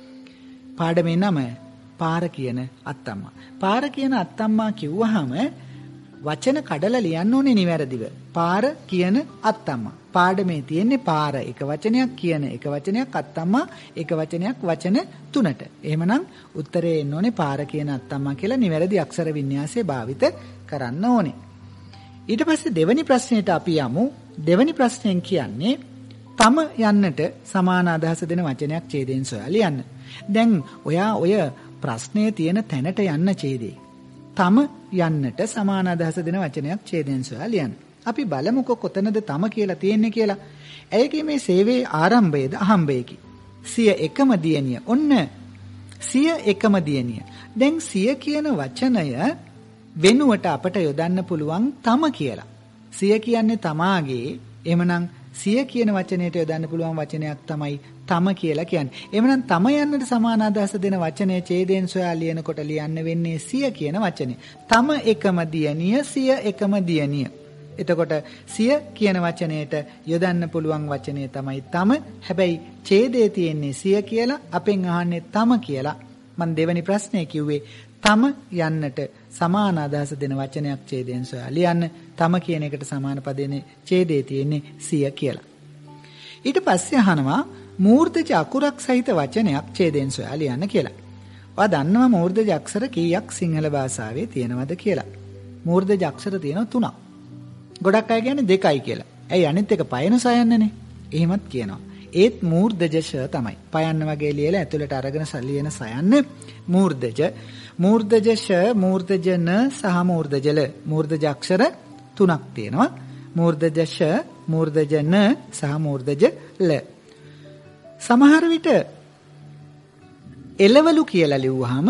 පාඩමේ නම පාර කියන අත්තම්මා. පාර කියන අත්තම්මා කිව්වහම වචන කඩලා ලියන්න ඕනේ නිවැරදිව. පාර කියන අත්තම්මා. පාඩමේ තියෙන්නේ පාර එක වචනයක් කියන එක වචනයක් අත්තම්මා එක වචනයක් වචන 3ට. එහෙමනම් උත්තරේ එන්න ඕනේ පාර කියන අත්තම්මා කියලා නිවැරදි අක්ෂර වින්‍යාසය භාවිත කරන්න ඕනේ. ඊට පස්සේ දෙවෙනි ප්‍රශ්නෙට අපි යමු. දෙවෙනි ප්‍රශ්නෙන් කියන්නේ තම යන්නට සමාන අදහස දෙන වචනයක් ඡේදයෙන් සොයා ලියන්න. දැන් ඔයා ඔය ප්‍රශ්නයේ තියෙන තැනට යන්න ඡේදේ. තම යන්නට සමාන අදහස දෙන වචනයක් ඡේදයෙන් සොයා ලියන්න. අපි බලමුකෝ කොතනද තම කියලා තියෙන්නේ කියලා. ඇයගේ මේ සේවයේ ආරම්භයේද අහම්බයකි. සිය එකම දියණිය. ඔන්න සිය එකම දියණිය. දැන් සිය කියන වචනය වෙනුවට අපට යොදන්න පුළුවන් තම කියලා. සිය කියන්නේ තමාගේ. එහෙමනම් සිය කියන වචනයට යොදන්න පුළුවන් වචනයක් තමයි තම කියලා කියන්නේ. එහෙමනම් තම යන්නට සමාන අදහස දෙන වචනය ඡේදයෙන් සොයා ලියනකොට ලියන්න වෙන්නේ සිය කියන වචනේ. තම එකම දියණිය සිය එකම දියණිය. එතකොට සිය කියන වචනයට යොදන්න පුළුවන් වචනය තමයි තම. හැබැයි ඡේදයේ තියෙන්නේ සිය කියලා අපෙන් අහන්නේ තම කියලා. මම දෙවෙනි ප්‍රශ්නේ කිව්වේ තම යන්නට සමාන අදහස දෙන වචනයක් ඡේදයෙන් සොයා ලියන්න. තම කියන එකට සමාන පදයේ ඡේදයේ තියෙන්නේ සිය කියලා. ඊට පස්සේ අහනවා මූර්ධජ අකුරක් සහිත වචනයක් ඡේදයෙන් සොයා ලියන්න කියලා. ඔයා දන්නවා මූර්ධජ අක්ෂර කීයක් සිංහල භාෂාවේ තියෙනවද කියලා? මූර්ධජ අක්ෂර තියෙනවා 3ක්. ගොඩක් අය කියන්නේ 2යි කියලා. ඇයි අනිත් එක පයන සයන්නනේ. එහෙමත් කියනවා. ඒත් මූර්ධජ ෂ තමයි. පයන්න වගේ ලියලා ඇතුළට අරගෙන ලියන සයන්න මූර්ධජ. මූර්ධජ ෂ, මූර්ධජ න සහ මූර්ධජ ල. මූර්ධජ අක්ෂර 3ක් තියෙනවා. මූර්ධජ ෂ, මූර්ධජ න සහ මූර්ධජ ල. සමහර විට එළවලු කියලා ලිව්වහම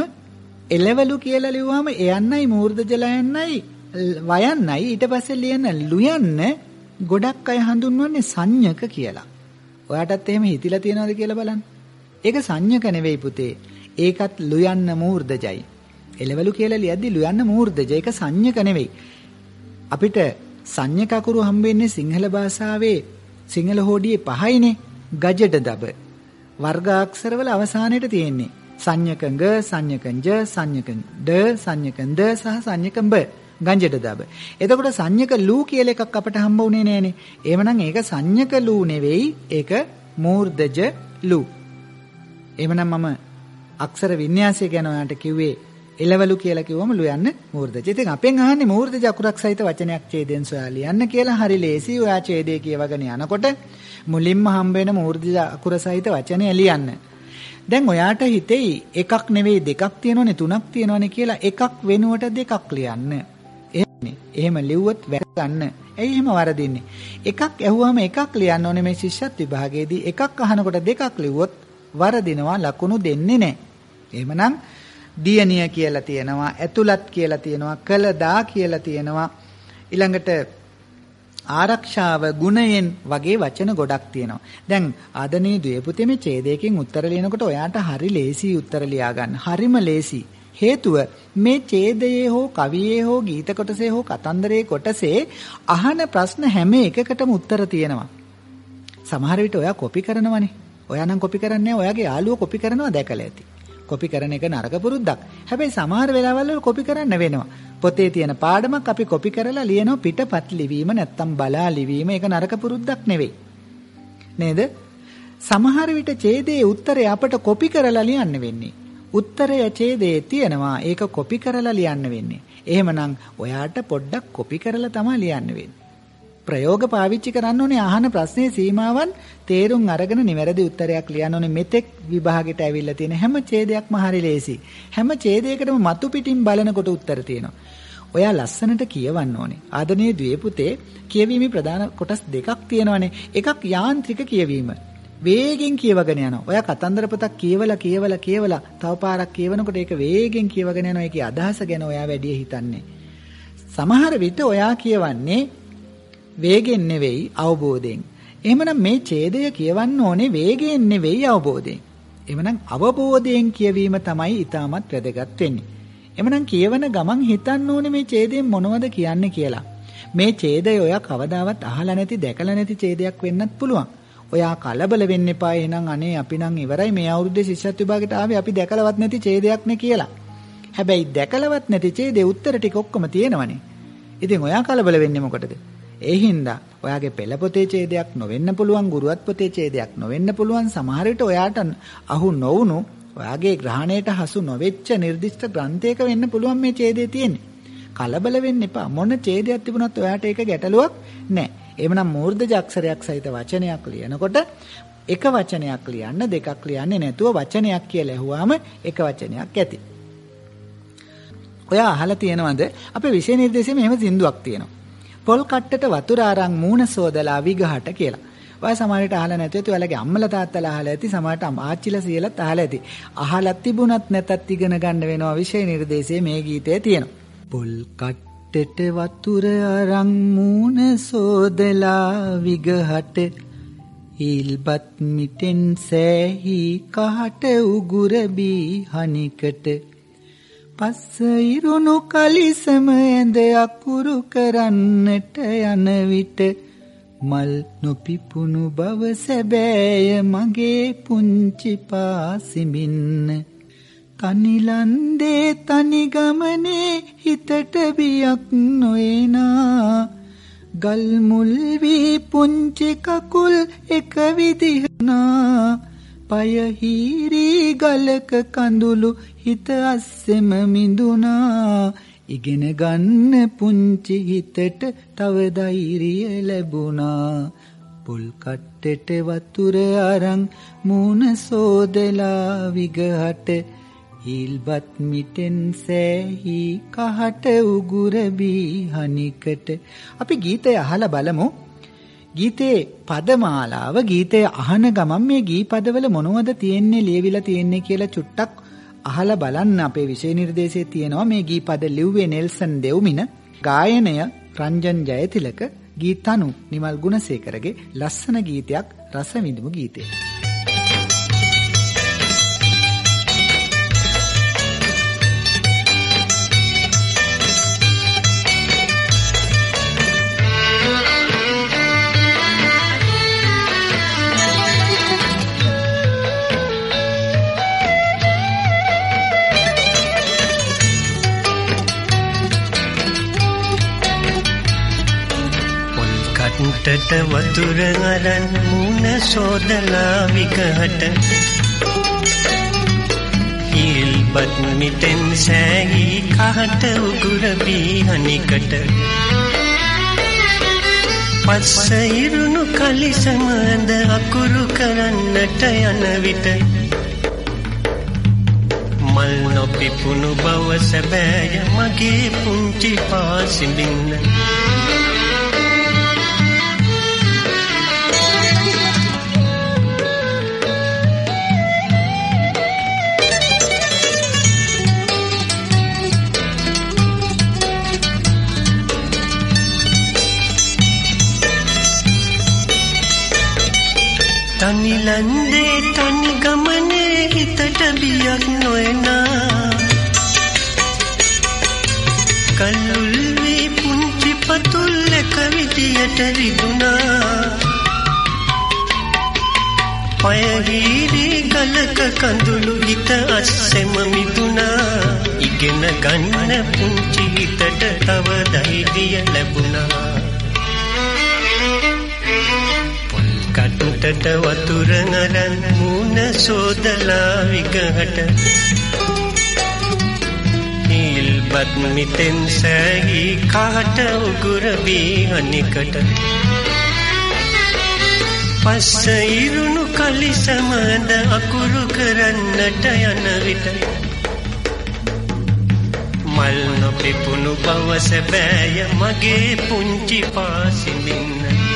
එයන්නයි මූර්ධජ ලයන්නයි වයන්නයි ඊට පස්සේ ලියන ලුයන්න ගොඩක් අය හඳුන්වන්නේ සංඥක කියලා. ඔයාටත් එහෙම හිතිලා තියෙනවද කියලා බලන්න. ඒක සංඥක නෙවෙයි පුතේ. ඒකත් ලුයන්න මූර්ධජයි. එළවලු කියලා ලියද්දි ලුයන්න මූර්ධජ. ඒක සංඥක නෙවෙයි. අපිට සංඥක අකුරු හම්බෙන්නේ සිංහල භාෂාවේ සිංහල හෝඩියේ 5යිනේ. ගජඩ දබ. වර්ග අක්ෂරවල අවසානයේට තියෙන්නේ. සංඥකං ග, සංඥකං ජ, සංඥකං ඩ, සංඥකං ද සහ සංඥකං බ. ගංජඩ දබ. එතකොට සංඥක ලූ කියලා එකක් අපට හම්බ වුණේ නෑනේ. එහෙමනම් ඒක සංඥක ලූ නෙවෙයි. ඒක මූර්ධජ ලූ. එහෙමනම් මම අක්ෂර වින්‍යාසය ගැන ඔයාලට කිව්වේ එළවලු කියලා කිව්වම ලුයන්න මූර්ධජ. ඉතින් අපෙන් අහන්නේ මූර්ධජ අකුරක් සහිත වචනයක් ඡේදයෙන් සොයා ලියන්න කියලා. හරි ලේසි. ඔයා ඡේදය කියවගෙන යනකොට මුලින්ම හම්බ වෙන මූර්ධජ අකුර සහිත වචනය ලියන්න. දැන් ඔයාට හිතෙයි එකක් නෙවෙයි දෙකක් තියෙනවනේ තුනක් තියෙනවනේ කියලා. එකක් වෙනුවට දෙකක් ලියන්න. එහෙම ලිව්වොත් වැරදන්න. ඇයි එහෙම වරදින්නේ? එකක් ඇහුවාම එකක් ලියන්න ඕනේ මේ ශිෂ්‍යත් විභාගයේදී. එකක් අහනකොට දෙකක් ලිව්වොත් වරදිනවා, ලකුණු දෙන්නේ නැහැ. එහෙමනම් දියණිය කියලා තියෙනවා, ඇතුළත් කියලා තියෙනවා, කළදා කියලා තියෙනවා. ඊළඟට ආරක්ෂාව, ගුණයෙන් වගේ වචන ගොඩක් තියෙනවා. දැන් ආදනීය දුවේ පුතේ මේ ඡේදයකින් උත්තර ලියනකොට ඔයාට හරි ලේසි උත්තර ලියා ගන්න. හරිම ලේසි. හේතුව මේ ඡේදයේ හෝ කවියේ හෝ ගීත කොටසේ හෝ කතන්දරයේ කොටසේ අහන ප්‍රශ්න හැම එකකටම උත්තර තියෙනවා. සමහර විට ඔයා කොපි කරනවනේ. ඔයා නම් කොපි කරන්නේ නැහැ. ඔයාගේ යාළුවෝ කොපි කරනවා දැකලා ඇති. කොපි කරන එක නරක පුරුද්දක්. හැබැයි සමහර වෙලාවල් වල කොපි කරන්න වෙනවා. පොතේ තියෙන පාඩමක් අපි කොපි කරලා ලියනවා පිටපත් ලිවීම නැත්තම් බලා ලිවීම. ඒක නරක පුරුද්දක් නෙවෙයි. නේද? සමහර විට ඡේදයේ උත්තරය අපට කොපි කරලා ලියන්න වෙන්නේ. උත්තරය ඡේදයේ තියෙනවා. ඒක කොපි කරලා ලියන්න වෙන්නේ. එහෙමනම් ඔයාට පොඩ්ඩක් කොපි කරලා තමයි ලියන්න වෙන්නේ. ප්‍රයෝග පාවිච්චි කරන්න ඕනේ. අහන ප්‍රශ්නේ සීමාවන් තේරුම් අරගෙන නිවැරදි උත්තරයක් ලියන්න ඕනේ. මෙතෙක් විභාගෙට ඇවිල්ලා තියෙන හැම ඡේදයක්ම හරි ලේසි. හැම ඡේදයකටම මතු පිටින් බලනකොට උත්තර තියෙනවා. ඔයා ලස්සනට කියවන්න ඕනේ. ආදනීය දුවේ පුතේ කියවීමේ ප්‍රධාන කොටස් දෙකක් තියෙනවානේ. එකක් යාන්ත්‍රික කියවීම. වේගෙන් කියවගෙන යනවා. ඔයා කතන්දර පොතක් කියවලා තව පාරක් කියවනකොට ඒක වේගෙන් කියවගෙන යනවා. ඒකේ අදහස ගැන ඔයා වැඩි හිතන්නේ. සමහර විට ඔයා කියවන්නේ වේගෙන් නෙවෙයි අවබෝධයෙන්. එහෙමනම් මේ ඡේදය කියවන්න ඕනේ වේගයෙන් නෙවෙයි අවබෝධයෙන්. එහෙමනම් අවබෝධයෙන් කියවීම තමයි ඊටමත් වැදගත් වෙන්නේ. එහෙමනම් කියවන ගමන් හිතන්න ඕනේ මේ ඡේදයෙන් මොනවද කියන්නේ කියලා. මේ ඡේදය ඔයා කවදාවත් අහලා නැති දැකලා නැති ඡේදයක් වෙන්නත් පුළුවන්. ඔයා කලබල වෙන්න එපා. එහෙනම් අනේ අපි නම් ඉවරයි මේ අවුරුද්දේ ශිෂ්‍යත්ව විභාගයට ආවේ අපි දැකලවත් නැති ඡේදයක් නේ කියලා. හැබැයි දැකලවත් නැති ඡේදේ උත්තර ටික ඔක්කොම තියෙනවනේ. ඉතින් ඔයා කලබල වෙන්නේ මොකටද? ඒ හින්දා ඔයාගේ පෙළ පොතේ ඡේදයක් නොවෙන්න පුළුවන්, ගුරුවත් පොතේ ඡේදයක් නොවෙන්න පුළුවන්. සමහර විට ඔයාට අහු නොවුණු ඔයාගේ ග්‍රහණයට හසු නොවෙච්ච නිර්දිෂ්ට ග්‍රන්ථයක වෙන්න පුළුවන් මේ ඡේදය තියෙන්නේ. කලබල වෙන්න එපා. මොන ඡේදයක් තිබුණත් ඔයාට ඒක ගැටලුවක් නැහැ. එහෙමනම් මූර්ධජ අක්ෂරයක් සහිත වචනයක් ලියනකොට එක වචනයක් ලියන්න, දෙකක් ලියන්නේ නැතුව වචනයක් කියලා ඇහුවාම එක වචනයක් ඇති. ඔයා අහලා තියෙනවද අපේ විෂය නිර්දේශයේ මෙහෙම සින්දුවක් තියෙනවා. පොල් කට්ටට වතුර අරන් මූණ සෝදලා විගහට කියලා. ඔයා සමහරට අහලා නැති ඇති. ඔයාලගේ අම්මලා තාත්තලා අහලා ඇති. සමහරට ආච්චිලා සීයලාත් අහලා ඇති. අහලා තිබුණත් නැතත් ඉගෙන ගන්න වෙනවා. විෂය නිර්දේශයේ මේ ගීතය තියෙනවා. පොල් කට්ටට වතුර අරන් මූණ සෝදලා විගහට හිල්පත් මිටෙන් සෑහි කහට උගුර බී හනිකට පස්ස ඉරුණු කලිසම ඇඳ අකුරු කරන්නට යන විට මල් නොපිපුණු බව සැබෑය මගේ පුංචි පාසිමින්න තනිලන්දේ තනි ගමනේ හිතට බියක් නොයනා ගල් මුල් වී පුංචි කකුල් එක විදිහනා පය හීරි ගලක කඳුළු හිත අස්සෙම මිදුනා ඉගෙන ගන්න පුංචි හිතට තව ධෛර්යය ලැබුණා. පොල් කට්ටෙට වතුර අරන් මූණ සෝදලා විගහට හිල්බත් මිටෙන් සෑහි කහට උගුර බීහනිකට. අපි ගීතය අහලා බලමු. ගීතේ පදමාලාව ගීතය අහන ගමන් මේ ගී පදවල මොනවද තියෙන්නේ ලියවිලා තියෙන්නේ කියලා චුට්ටක් අහලා බලන්න. අපේ විෂය නිර්දේශයේ තියෙනවා මේ ගී පද ලිව්වේ නෙල්සන් දෙව්මින, ගායනය රංජන් ජයතිලක, ගීතනු නිමල් ගුණසේකරගේ ලස්සන ගීතයක් රස විඳිමු ගීතය. කට්ටට වතුර අරන් මූණ සෝදලා විගහට හිල්බත් මිටෙන් සෑහි කහට උගුර බීහනිකට පස්ස ඉරුණු කලිසමඳ අකුරු කරන්නට යන විට මල් නොපිපුණු බව සැබෑය මගේ පුංචි පාසිඹින්න. තනි ලන්දේ තනි ගමනේ හිතට බියක් නොයනා කල්ලුල් වී පුංචි පතුල් එක විදියට රිදුනා. පයහිරි ගලක කඳුළු හිත අස්සෙම මිදුනා. ඉගෙන ගන්න පුංචි හිතට තව ධෛර්යය ලැබුණා. කට්ටට වතුර අරන් මූණ සෝදලා විගහට හිල්බත් මිටෙන් සෑහි කහට උගුර බීහනිකට පස්ස ඉරුණු කලිසමඳ අකුරු කරන්නට යන විට මල් නොපිපුණු බව සැබෑය මගේ පුංචි පාසිඹින්න.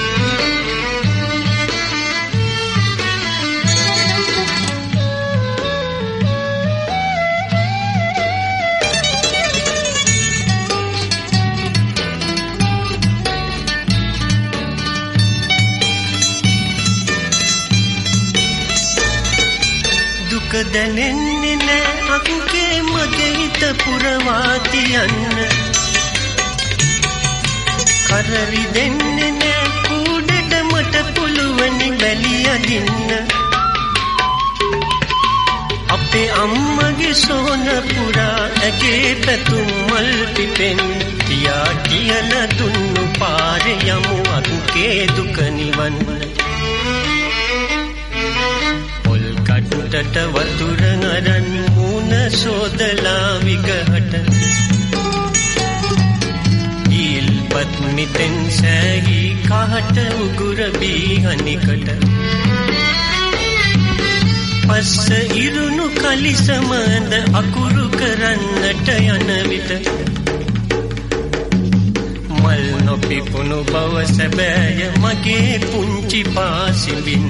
දැනෙන්නේ නෑ අකුගේ මගේ හිත පුරවා තියන්න. කරරි දෙන්නේ නෑ කූඩට මට පුළුවනි බැලිය දින්න. අපේ අම්මගේ සෝන පුරා ඇගේ පැතුම් මල් පිපෙන් තියා කියලා දුන්නු පාරේ යමු අකුගේ දුක නිවන්න. කට්ටට වතුර අරන් මූණ සෝදලා විගහට හිල්බත් මිටෙන් සෑහි කහට උගුර බීහනිකට පස්ස ඉරුණු කලිසමඳ අකුරු කරන්නට යන විට මල් නොපිපුණු බව සැබෑය මගේ පුංචි පාසිඹින්න.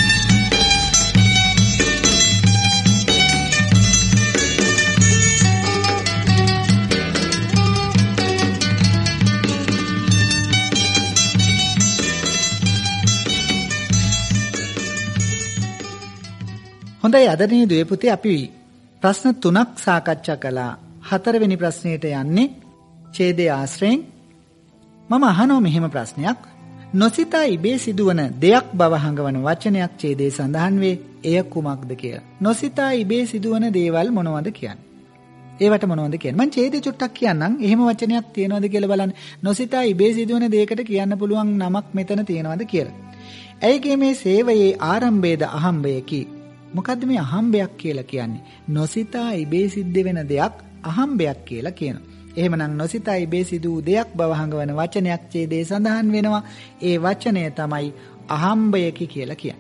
හොඳයි, අදනේ දුවේ පුතේ අපි ප්‍රශ්න 3ක් සාකච්ඡා කළා. 4 වෙනි ප්‍රශ්නයට යන්නේ ඡේදයේ ආශ්‍රයෙන්. මම අහනවා මෙහෙම ප්‍රශ්නයක්. නොසිතා ඉබේ සිදුවන දෙයක් බව හඟවන වචනයක් ඡේදයේ සඳහන් වේ. එය කුමක්ද කියලා. නොසිතා ඉබේ සිදුවන දේවල් මොනවද කියන්නේ? ඒවට මොනවද කියන්නේ? මම ඡේදය චුට්ටක් කියන්නම්. එහෙම වචනයක් තියෙනවද කියලා බලන්න. නොසිතා ඉබේ සිදුවන දෙයකට කියන්න පුළුවන් නමක් මෙතන තියෙනවද කියලා. ඇයිගේ මේ සේවයේ ආරම්භයේද අහම්බයකි. මොකද්ද මේ අහම්බයක් කියලා කියන්නේ? නොසිතා ඉබේ සිද්ධ වෙන දෙයක් අහම්බයක් කියලා කියනවා. එහෙමනම් නොසිතා ඉබේ සිදු වූ දෙයක් බව හඟවන වචනයක් ඡේදයේ සඳහන් වෙනවා. ඒ වචනය තමයි අහම්බයකි කියලා කියන්නේ.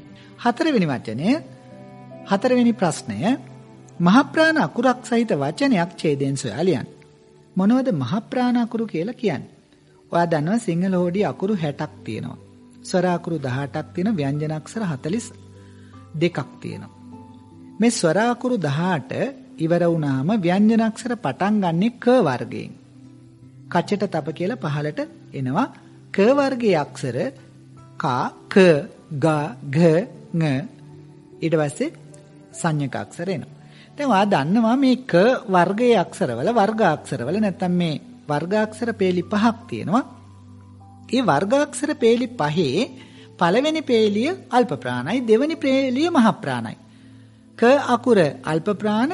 හතරවෙනි ප්‍රශ්නය මහ ප්‍රාණ අකුරක් සහිත වචනයක් ඡේදයෙන් සොයා ලියන්න. මොනවද මහ ප්‍රාණ අකුරු කියලා කියන්නේ? ඔයා දන්නවා සිංහල හෝඩිය අකුරු 60ක් තියෙනවා. ස්වර අකුරු 18ක් තියෙනවා. ව්‍යංජන අක්ෂර 42ක් තියෙනවා. මේ ස්වර අකුරු 18 ඉවර වුණාම ව්‍යංජන අක්ෂර පටන් ගන්නෙ ක වර්ගයෙන්. කචට තප කියලා පහලට එනවා. ක වර්ගයේ අක්ෂර ක, ක, ග, ග, ං ඊට පස්සේ සංඥක අක්ෂර එනවා. දැන් ඔයා දන්නවා මේ ක වර්ගයේ අක්ෂරවල වර්ගාක්ෂරවල නැත්තම් මේ වර්ගාක්ෂර පේලි 5ක් තියෙනවා. ඒ වර්ගාක්ෂර පේලි 5 පළවෙනි පේලිය අල්ප ප්‍රාණයි, දෙවෙනි පේලිය මහ ප්‍රාණයි. ක අකුර අල්ප ප්‍රාණ,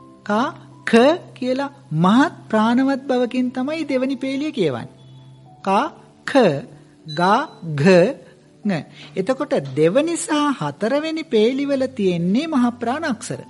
ක කියලා මහත් ප්‍රාණවත් බවකින් තමයි දෙවෙනි පේලිය කියවන්නේ. ක, ග, ග, ං. එතකොට දෙවෙනි සහ හතරවෙනි පේලිවල තියෙන්නේ මහ ප්‍රාණ අක්ෂර.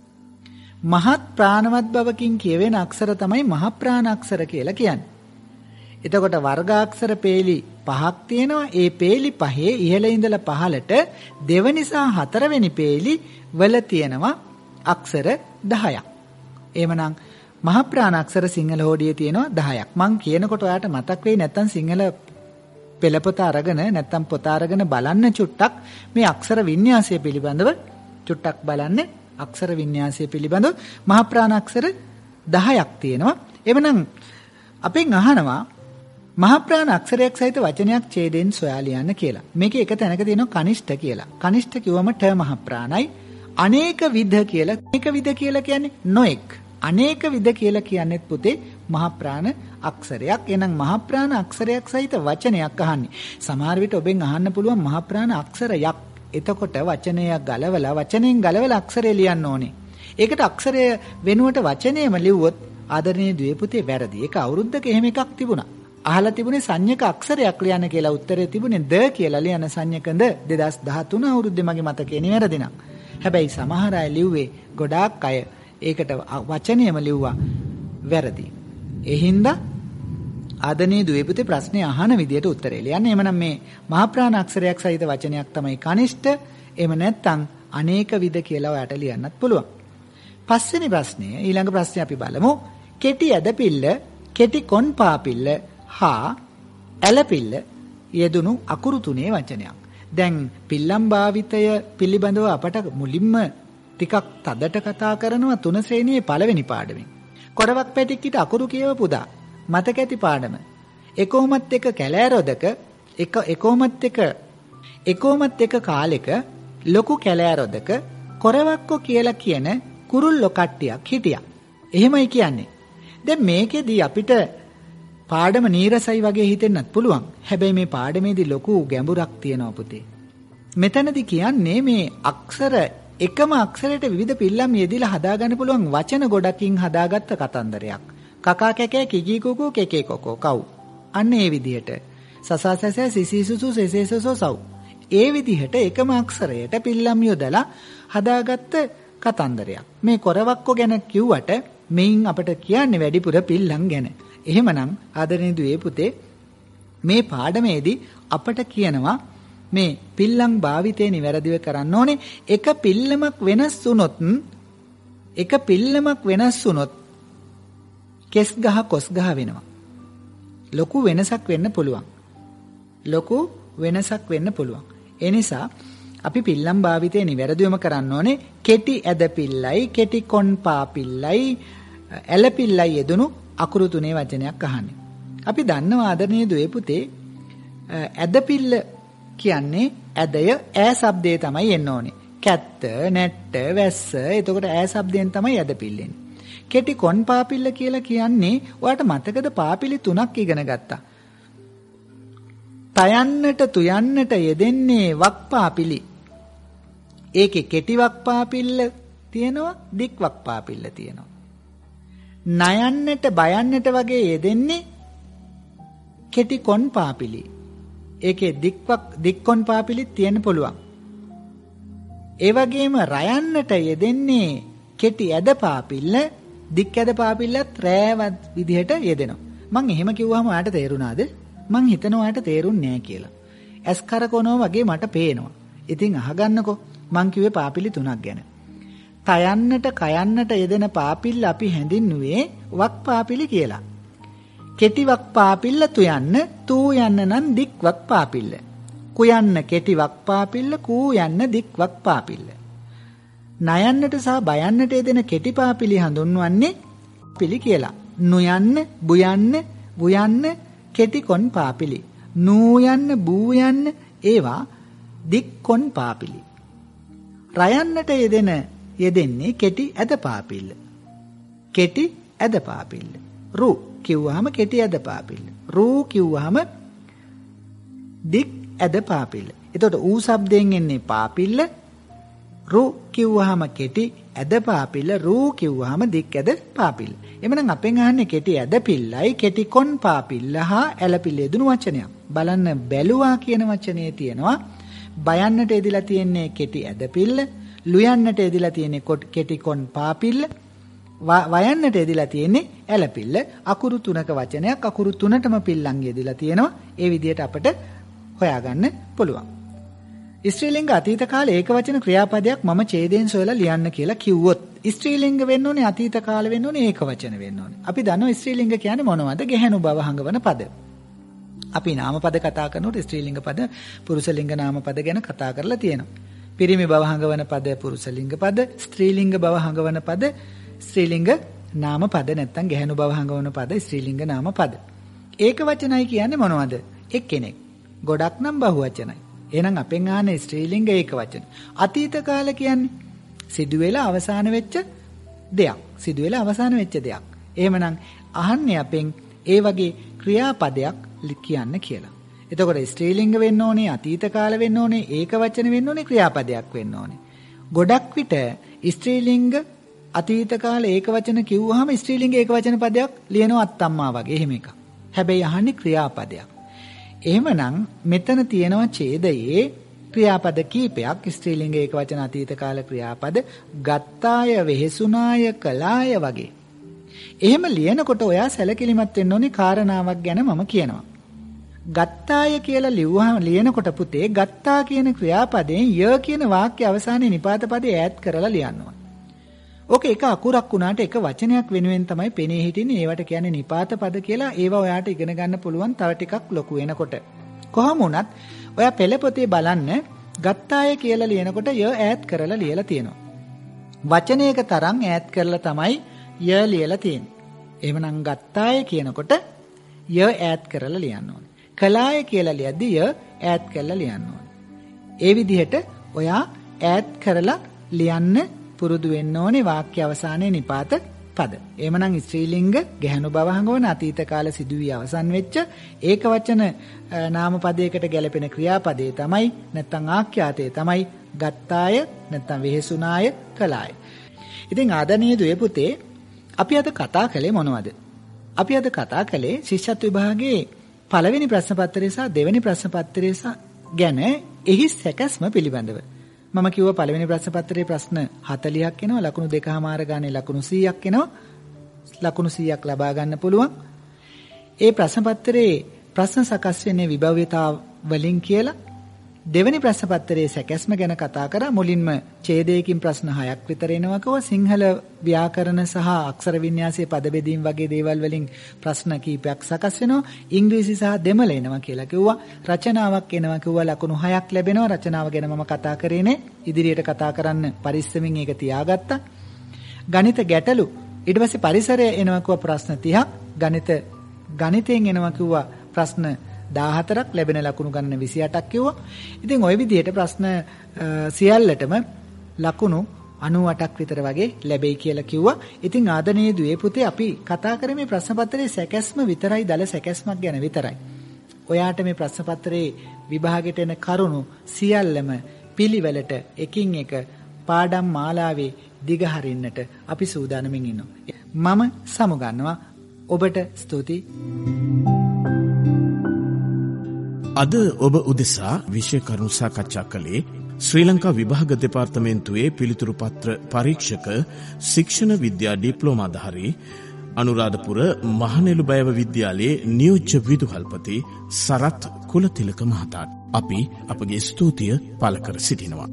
මහත් ප්‍රාණවත් බවකින් කියවෙන අක්ෂර තමයි මහ ප්‍රාණ අක්ෂර කියලා කියන්නේ. එතකොට වර්ගාක්ෂර පේලි 5ක් තියෙනවා. ඒ පේලි 5 ඉහළ ඉඳලා පහළට දෙවෙනි සහ හතරවෙනි පේලි වල තියෙනවා අක්ෂර 10ක්. එහෙමනම් මහ ප්‍රාණ අක්ෂර සිංහල හෝඩියේ තියෙනවා 10ක්. මං කියනකොට ඔයාට මතක් වෙයි නැත්නම් සිංහල පෙළපොත අරගෙන නැත්නම් පොත අරගෙන බලන්න චුට්ටක් මේ අක්ෂර වින්‍යාසය පිළිබඳව චුට්ටක් බලන්න. අක්ෂර වින්‍යාසය පිළිබඳව මහ ප්‍රාණ අක්ෂර 10ක් තියෙනවා. එවනම් අපෙන් අහනවා මහ ප්‍රාණ අක්ෂරයක් සහිත වචනයක් ඡේදයෙන් සොයා ලියන්න කියලා. මේකේ එක තැනක තියෙනවා කනිෂ්ඨ කියලා. කනිෂ්ඨ කිව්වම ඨ මහ ප්‍රාණයි. අනේක විධ කියලා. අනේක විධ කියලා කියන්නේ නොඑක්. අනේක විධ කියලා කියන්නේත් පුතේ මහ ප්‍රාණ අක්ෂරයක්. එහෙනම් මහ ප්‍රාණ අක්ෂරයක් සහිත වචනයක් අහන්නේ. සමහර විට ඔබෙන් අහන්න පුළුවන් මහ ප්‍රාණ අක්ෂරයක්. එතකොට වචනයක් ගලවලා වචනෙන් ගලවලා අක්ෂරය ලියන්න ඕනේ. ඒකට අක්ෂරය වෙනුවට වචනයම ලිව්වොත් ආදරණීය දුවේ පුතේ වැරදි. ඒක අවුරුද්දක එහෙම එකක් තිබුණා. අහලා තිබුණේ සංඥක අක්ෂරයක් ලියන්න කියලා. උත්තරේ තිබුණේ ද කියලා ලියන සංඥක ද 2013 අවුරුද්දේ මගේ මතකේ නිවැරදි නම්. හැබැයි සමහර අය ලිව්වේ ගොඩාක් අය ඒකට වචනයම ලිව්වා වැරදි. ඒ හින්දා ආදරණීය දුවේ පුතේ ප්‍රශ්නේ අහන විදියට උත්තරේ ලියන්න. එhmenan මේ මහ ප්‍රාණ අක්ෂරයක් සහිත වචනයක් තමයි කනිෂ්ඨ. එහෙම නැත්නම් අනේක විද කියලා ඔයාට ලියන්නත් පුළුවන්. පස්වෙනි ප්‍රශ්නය ඊළඟ ප්‍රශ්නේ අපි බලමු. කෙටි ඇදපිල්ල, කෙටි කොන් පාපිල්ල හා ඇලපිල්ල යෙදුණු අකුරු තුනේ වචනයක්. දැන් පිල්ලම් භාවිතය පිළිබඳව අපට මුලින්ම ටිකක් තදට කතා කරනවා 3 ශ්‍රේණියේ පළවෙනි පාඩමෙන්. කොරවක් පැටික්කිට අකුරු කියව පුදා. මතක ඇති පාඩම. එකෝමත් එක කැලෑරොදක එකෝමත් එක කාලෙක ලොකු කැලෑරොදක කොරවක්කෝ කියලා කියන කුරුල්ලෝ කට්ටියක් හිටියා. එහෙමයි කියන්නේ. දැන් මේකෙදී අපිට පාඩම නීරසයි වගේ හිතෙන්නත් පුළුවන්. හැබැයි මේ පාඩමේදී ලොකු ගැඹුරක් තියෙනවා පුතේ. මෙතනදී කියන්නේ මේ අක්ෂර එකම අක්ෂරයට විවිධ පිල්ලම් යෙදিলা හදාගන්න පුළුවන් වචන ගොඩකින් හදාගත්ත කතන්දරයක්. කකා කැකෑ කිකී කුකු කෙකේ කොකෝ කව්. අන්න ඒ විදිහට සසා සැසෑ සිසී සුසු සෙසේ සොසෝ සව්. ඒ විදිහට එකම අක්ෂරයට පිල්ලම් යොදලා හදාගත්ත කතන්දරයක්. මේ කොරවක්කෝ ගැන කිව්වට මෙයින් අපට කියන්නේ වැඩිපුර පිල්ලම් ගැන. එහෙමනම් ආදරණීය දුවේ පුතේ මේ පාඩමේදී අපට කියනවා මේ පිල්ලම් භාවිතේ නිවැරදිව කරන්න ඕනේ. එක පිල්ලමක් වෙනස් වුණොත් කෙස් ගහ කොස් ගහ වෙනවා. ලොකු වෙනසක් වෙන්න පුළුවන්. ඒ නිසා අපි පිල්ලම් භාවිතේ නිවැරදිවම කරන්න ඕනේ. කෙටි ඇද පිල්ලයි, කෙටි කොන් පා පිල්ලයි, ඇල පිල්ලයි යෙදුණු අකුරු තුනේ වචනයක් අහන්නේ. අපි දන්නවා ආදරණීය දුවේ පුතේ ඇද පිල්ල කියන්නේ ඇදය ඈ શબ્දේ තමයි එන්න ඕනේ. කැත්ත, නැට්ට, වැස්ස. එතකොට ඈ શબ્දයෙන් තමයි ඇද පිල්ලෙන්නේ. කෙටි කොන් පාපිල්ල කියලා කියන්නේ ඔයාට මතකද පාපිලි 3ක් ඉගෙන ගත්තා. තයන්නට තුයන්නට යෙදෙන්නේ වක් පාපිලි. ඒකේ කෙටි වක් පාපිල්ල තියෙනවා, දික් වක් පාපිල්ල තියෙනවා. නයන්නට බයන්නට වගේ යෙදෙන්නේ කෙටි කොන් පාපිලි. ඒකේ දික් කොන් පාපිලිත් තියෙන්න පුළුවන්. ඒ වගේම රයන්නට යෙදෙන්නේ කෙටි ඇද පාපිල්ල, දික් ඇද පාපිල්ලත් රෑවත් විදිහට යෙදෙනවා. මං එහෙම කිව්වම ඔයාට තේරුණාද? මං හිතනවා ඔයාට තේරුන්නේ නැහැ කියලා. ඇස් කරකවනවා වගේ මට පේනවා. ඉතින් අහගන්නකෝ මං කිව්වේ පාපිලි 3ක් ගැන. තයන්නට කයන්නට යෙදෙන පාපිල්ල අපි හැඳින්නුවේ වක් පාපිලි කියලා. කෙටි වක් පාපිල්ල තුයන්න, තූ යන්න නම් දික් වක් පාපිල්ල. කුයන්න කෙටි වක් පාපිල්ල, කූ යන්න දික් වක් පාපිල්ල. නයන්නට සහ බයන්නට යෙදෙන කෙටි පාපිලි හඳුන්වන්නේ පිලි කියලා. නුයන්න, බුයන්න, වුයන්න කෙටි කොන් පාපිලි. නූයන්න, බූයන්න ඒවා දික් කොන් පාපිලි. රයන්නට යෙදෙන්නේ කෙටි ඇද පාපිල්ල. කෙටි ඇද පාපිල්ල. රු කිව්වහම කෙටි ඇද පාපිල්ල. රූ කිව්වහම දික් ඇද පාපිල්ල. එතකොට ඌ શબ્දයෙන් එන්නේ පාපිල්ල. රු කිව්වහම කෙටි ඇද පාපිල්ල. රූ කිව්වහම දික් ඇද පාපිල්ල. එමනම් අපෙන් අහන්නේ කෙටි ඇද පිල්ලයි කෙටි කොන් පාපිල්ල හා ඇලපිල්ල යෙදුණු වචනයක්. බලන්න බැලුවා කියන වචනේ තියෙනවා. බයන්නට යෙදিলা තියෙන්නේ කෙටි ඇද පිල්ල. ලුයන්නට යෙදিলা තියෙන්නේ කෙටි කොන් පාපිල්ල. වයන්නට යෙදিলা තියෙන්නේ ඇලපිල්ල. අකුරු 3ක වචනයක්. අකුරු 3ටම පිල්ලන් යෙදিলা තියෙනවා. ඒ විදිහට අපිට හොයාගන්න පුළුවන්. ස්ත්‍රීලිංග අතීත කාලේ ඒකවචන ක්‍රියාපදයක් මම ඡේදයෙන් සොයලා ලියන්න කියලා කිව්වොත් ස්ත්‍රීලිංග වෙන්න ඕනේ, අතීත කාල වෙන්න ඕනේ, ඒකවචන වෙන්න ඕනේ. අපි දන්නවා ස්ත්‍රීලිංග කියන්නේ මොනවද? ගැහැණු බව හඟවන පද. අපි නාමපද කතා කරනකොට ස්ත්‍රීලිංග පද, පුරුෂලිංග නාමපද ගැන කතා කරලා තියෙනවා. පිරිමි බව හඟවන පද පුරුෂලිංග පද, ස්ත්‍රීලිංග බව හඟවන පද ස්ත්‍රීලිංග නාමපද, නැත්නම් ගැහැණු බව හඟවන පද ස්ත්‍රීලිංග නාමපද. ඒකවචනයි කියන්නේ මොනවද? එක්කෙනෙක්. ගොඩක් නම් බහුවචනයි. එහෙනම් අපෙන් ආන්නේ ස්ත්‍රීලිංග ඒකවචන. අතීත කාල කියන්නේ සිදුවෙලා අවසාන වෙච්ච දෙයක්. සිදුවෙලා අවසාන වෙච්ච දෙයක්. එහෙමනම් අහන්නේ අපෙන් ඒ වගේ ක්‍රියාපදයක් කියන්න කියලා. එතකොට ස්ත්‍රීලිංග වෙන්න ඕනේ, අතීත කාල වෙන්න ඕනේ, ඒකවචන වෙන්න ඕනේ, ක්‍රියාපදයක් වෙන්න ඕනේ. ගොඩක් විට ස්ත්‍රීලිංග අතීත කාල ඒකවචන කිව්වහම ස්ත්‍රීලිංග ඒකවචන පදයක් ලියනවා අත්තම්මා වගේ එහෙම එකක්. හැබැයි අහන්නේ ක්‍රියාපදයක්. එහෙමනම් මෙතන තියෙනවා ඡේදයේ ක්‍රියාපද කීපයක්. ස්ත්‍රීලිංග ඒකවචන අතීත කාල ක්‍රියාපද ගත්තාය, වෙහෙසුනාය, කළාය වගේ. එහෙම ලියනකොට ඔයා සැලකිලිමත් වෙන්න ඕනේ කාරණාවක් ගැන මම කියනවා. ගත්තාය කියලා ලියනකොට පුතේ ගත්තා කියන ක්‍රියාපදයෙන් ය කියන වාක්‍ය අවසානයේ නිපාත පදේ ඈඩ් කරලා ලියන්න ඕනේ. ඕක එක අකුරක් වුණාට එක වචනයක් වෙනුවෙන් තමයි පෙනී හිටින්නේ. ඒවට කියන්නේ නිපාත පද කියලා. ඒවා ඔයාට ඉගෙන ගන්න පුළුවන් තව ටිකක් ලොකු වෙනකොට. කොහොම වුණත් ඔයා පෙළ පොතේ බලන්න ගත්තාය කියලා ලියනකොට ය ඈඩ් කරලා ලියලා තියෙනවා. වචනයක තරම් ඈඩ් කරලා තමයි ය ලියලා තියෙන්නේ. එහෙමනම් ගත්තාය කියනකොට ය ඈඩ් කරලා ලියන්න ඕනේ. කලාය කියලා ලියද්දී ය ඈඩ් කරලා ලියන්න ඕනේ. ඒ විදිහට ඔයා ඈඩ් කරලා ලියන්න පුරුදු වෙන්න ඕනේ වාක්‍ය අවසානයේ නිපාත පද. එහෙමනම් ස්ත්‍රීලිංග ගැහැණු බව හඟවන අතීත කාල සිදුවී අවසන් වෙච්ච ඒකවචන නාම පදයකට ගැලපෙන ක්‍රියාපදේ තමයි නැත්නම් ආඛ්‍යාතේ තමයි ගත්තාය, නැත්නම් වෙහෙසුනාය, කළාය. ඉතින් ආදරණීය දුවේ පුතේ, අපි අද කතා කළේ මොනවද? අපි අද කතා කළේ ශිෂ්‍යත්ව විභාගයේ පළවෙනි ප්‍රශ්න පත්‍රය සහ දෙවෙනි ප්‍රශ්න පත්‍රය ගැන එහි සැකස්ම පිළිබඳව. මම කිව්වා පළවෙනි ප්‍රශ්න පත්‍රයේ ප්‍රශ්න 40ක් එනවා, ලකුණු 2.5 ගානේ ලකුණු 100ක් එනවා. ලකුණු 100ක් ලබා ගන්න පුළුවන්. ඒ ප්‍රශ්න පත්‍රයේ ප්‍රශ්න සකස් වෙන්නේ විභව්‍යතාව වලින් කියලා. දෙවෙනි ප්‍රශ්න පත්‍රයේ සැකස්ම ගැන කතා කරා. මුලින්ම ඡේදයකින් ප්‍රශ්න 6ක් විතර එනවකව සිංහල ව්‍යාකරණ සහ අක්ෂර වින්‍යාසයේ පද බෙදීම් වගේ දේවල් වලින් ප්‍රශ්න කීපයක් සකස් වෙනවා. ඉංග්‍රීසි සහ දෙමළ එනවා කියලා කිව්වා. රචනාවක් එනවා කිව්වා, ලකුණු 6ක් ලැබෙනවා. රචනාව ගැන මම කතා කරේනේ. ඉදිරියට කතා කරන්න පරිස්සමින් ඒක තියාගත්තා. ගණිත ගැටලු ඊට පස්සේ පරිසරය එනවා කිව්වා ප්‍රශ්න 30ක්. ගණිතයෙන් එනවා කිව්වා ප්‍රශ්න 14ක්, ලැබෙන ලකුණු ගණන 28ක් කිව්වා. ඉතින් ওই විදිහට ප්‍රශ්න සියල්ලටම ලකුණු 98ක් විතර වගේ ලැබෙයි කියලා කිව්වා. ඉතින් ආදරණීය දුවේ පුතේ, අපි කතා කරේ මේ ප්‍රශ්න පත්‍රයේ සැකස්ම විතරයි, දල සැකස්මක් ගැන විතරයි. ඔයාට මේ ප්‍රශ්න පත්‍රයේ විභාගෙට එන කරුණු සියල්ලම පිළිවෙලට එකින් එක පාඩම් මාලාවේ දිග හරින්නට අපි සූදානමින් ඉන්නවා. මම සමුගන්නවා. ඔබට ස්තුතියි. අද ඔබ උදෙසා විෂය කරුණු සාකච්ඡා කළේ ශ්‍රී ලංකා විභාග දෙපාර්තමේන්තුවේ පිළිතුරු පත්‍ර පරීක්ෂක ශික්ෂණ විද්‍යා ඩිප්ලෝමාධාරී අනුරාධපුර මහනෙළු බයව විද්‍යාලයේ නියෝජ්‍ය විදුහල්පති සරත් කුලතිලක මහතාට අපි අපගේ ස්තුතිය පළ කර සිටිනවා.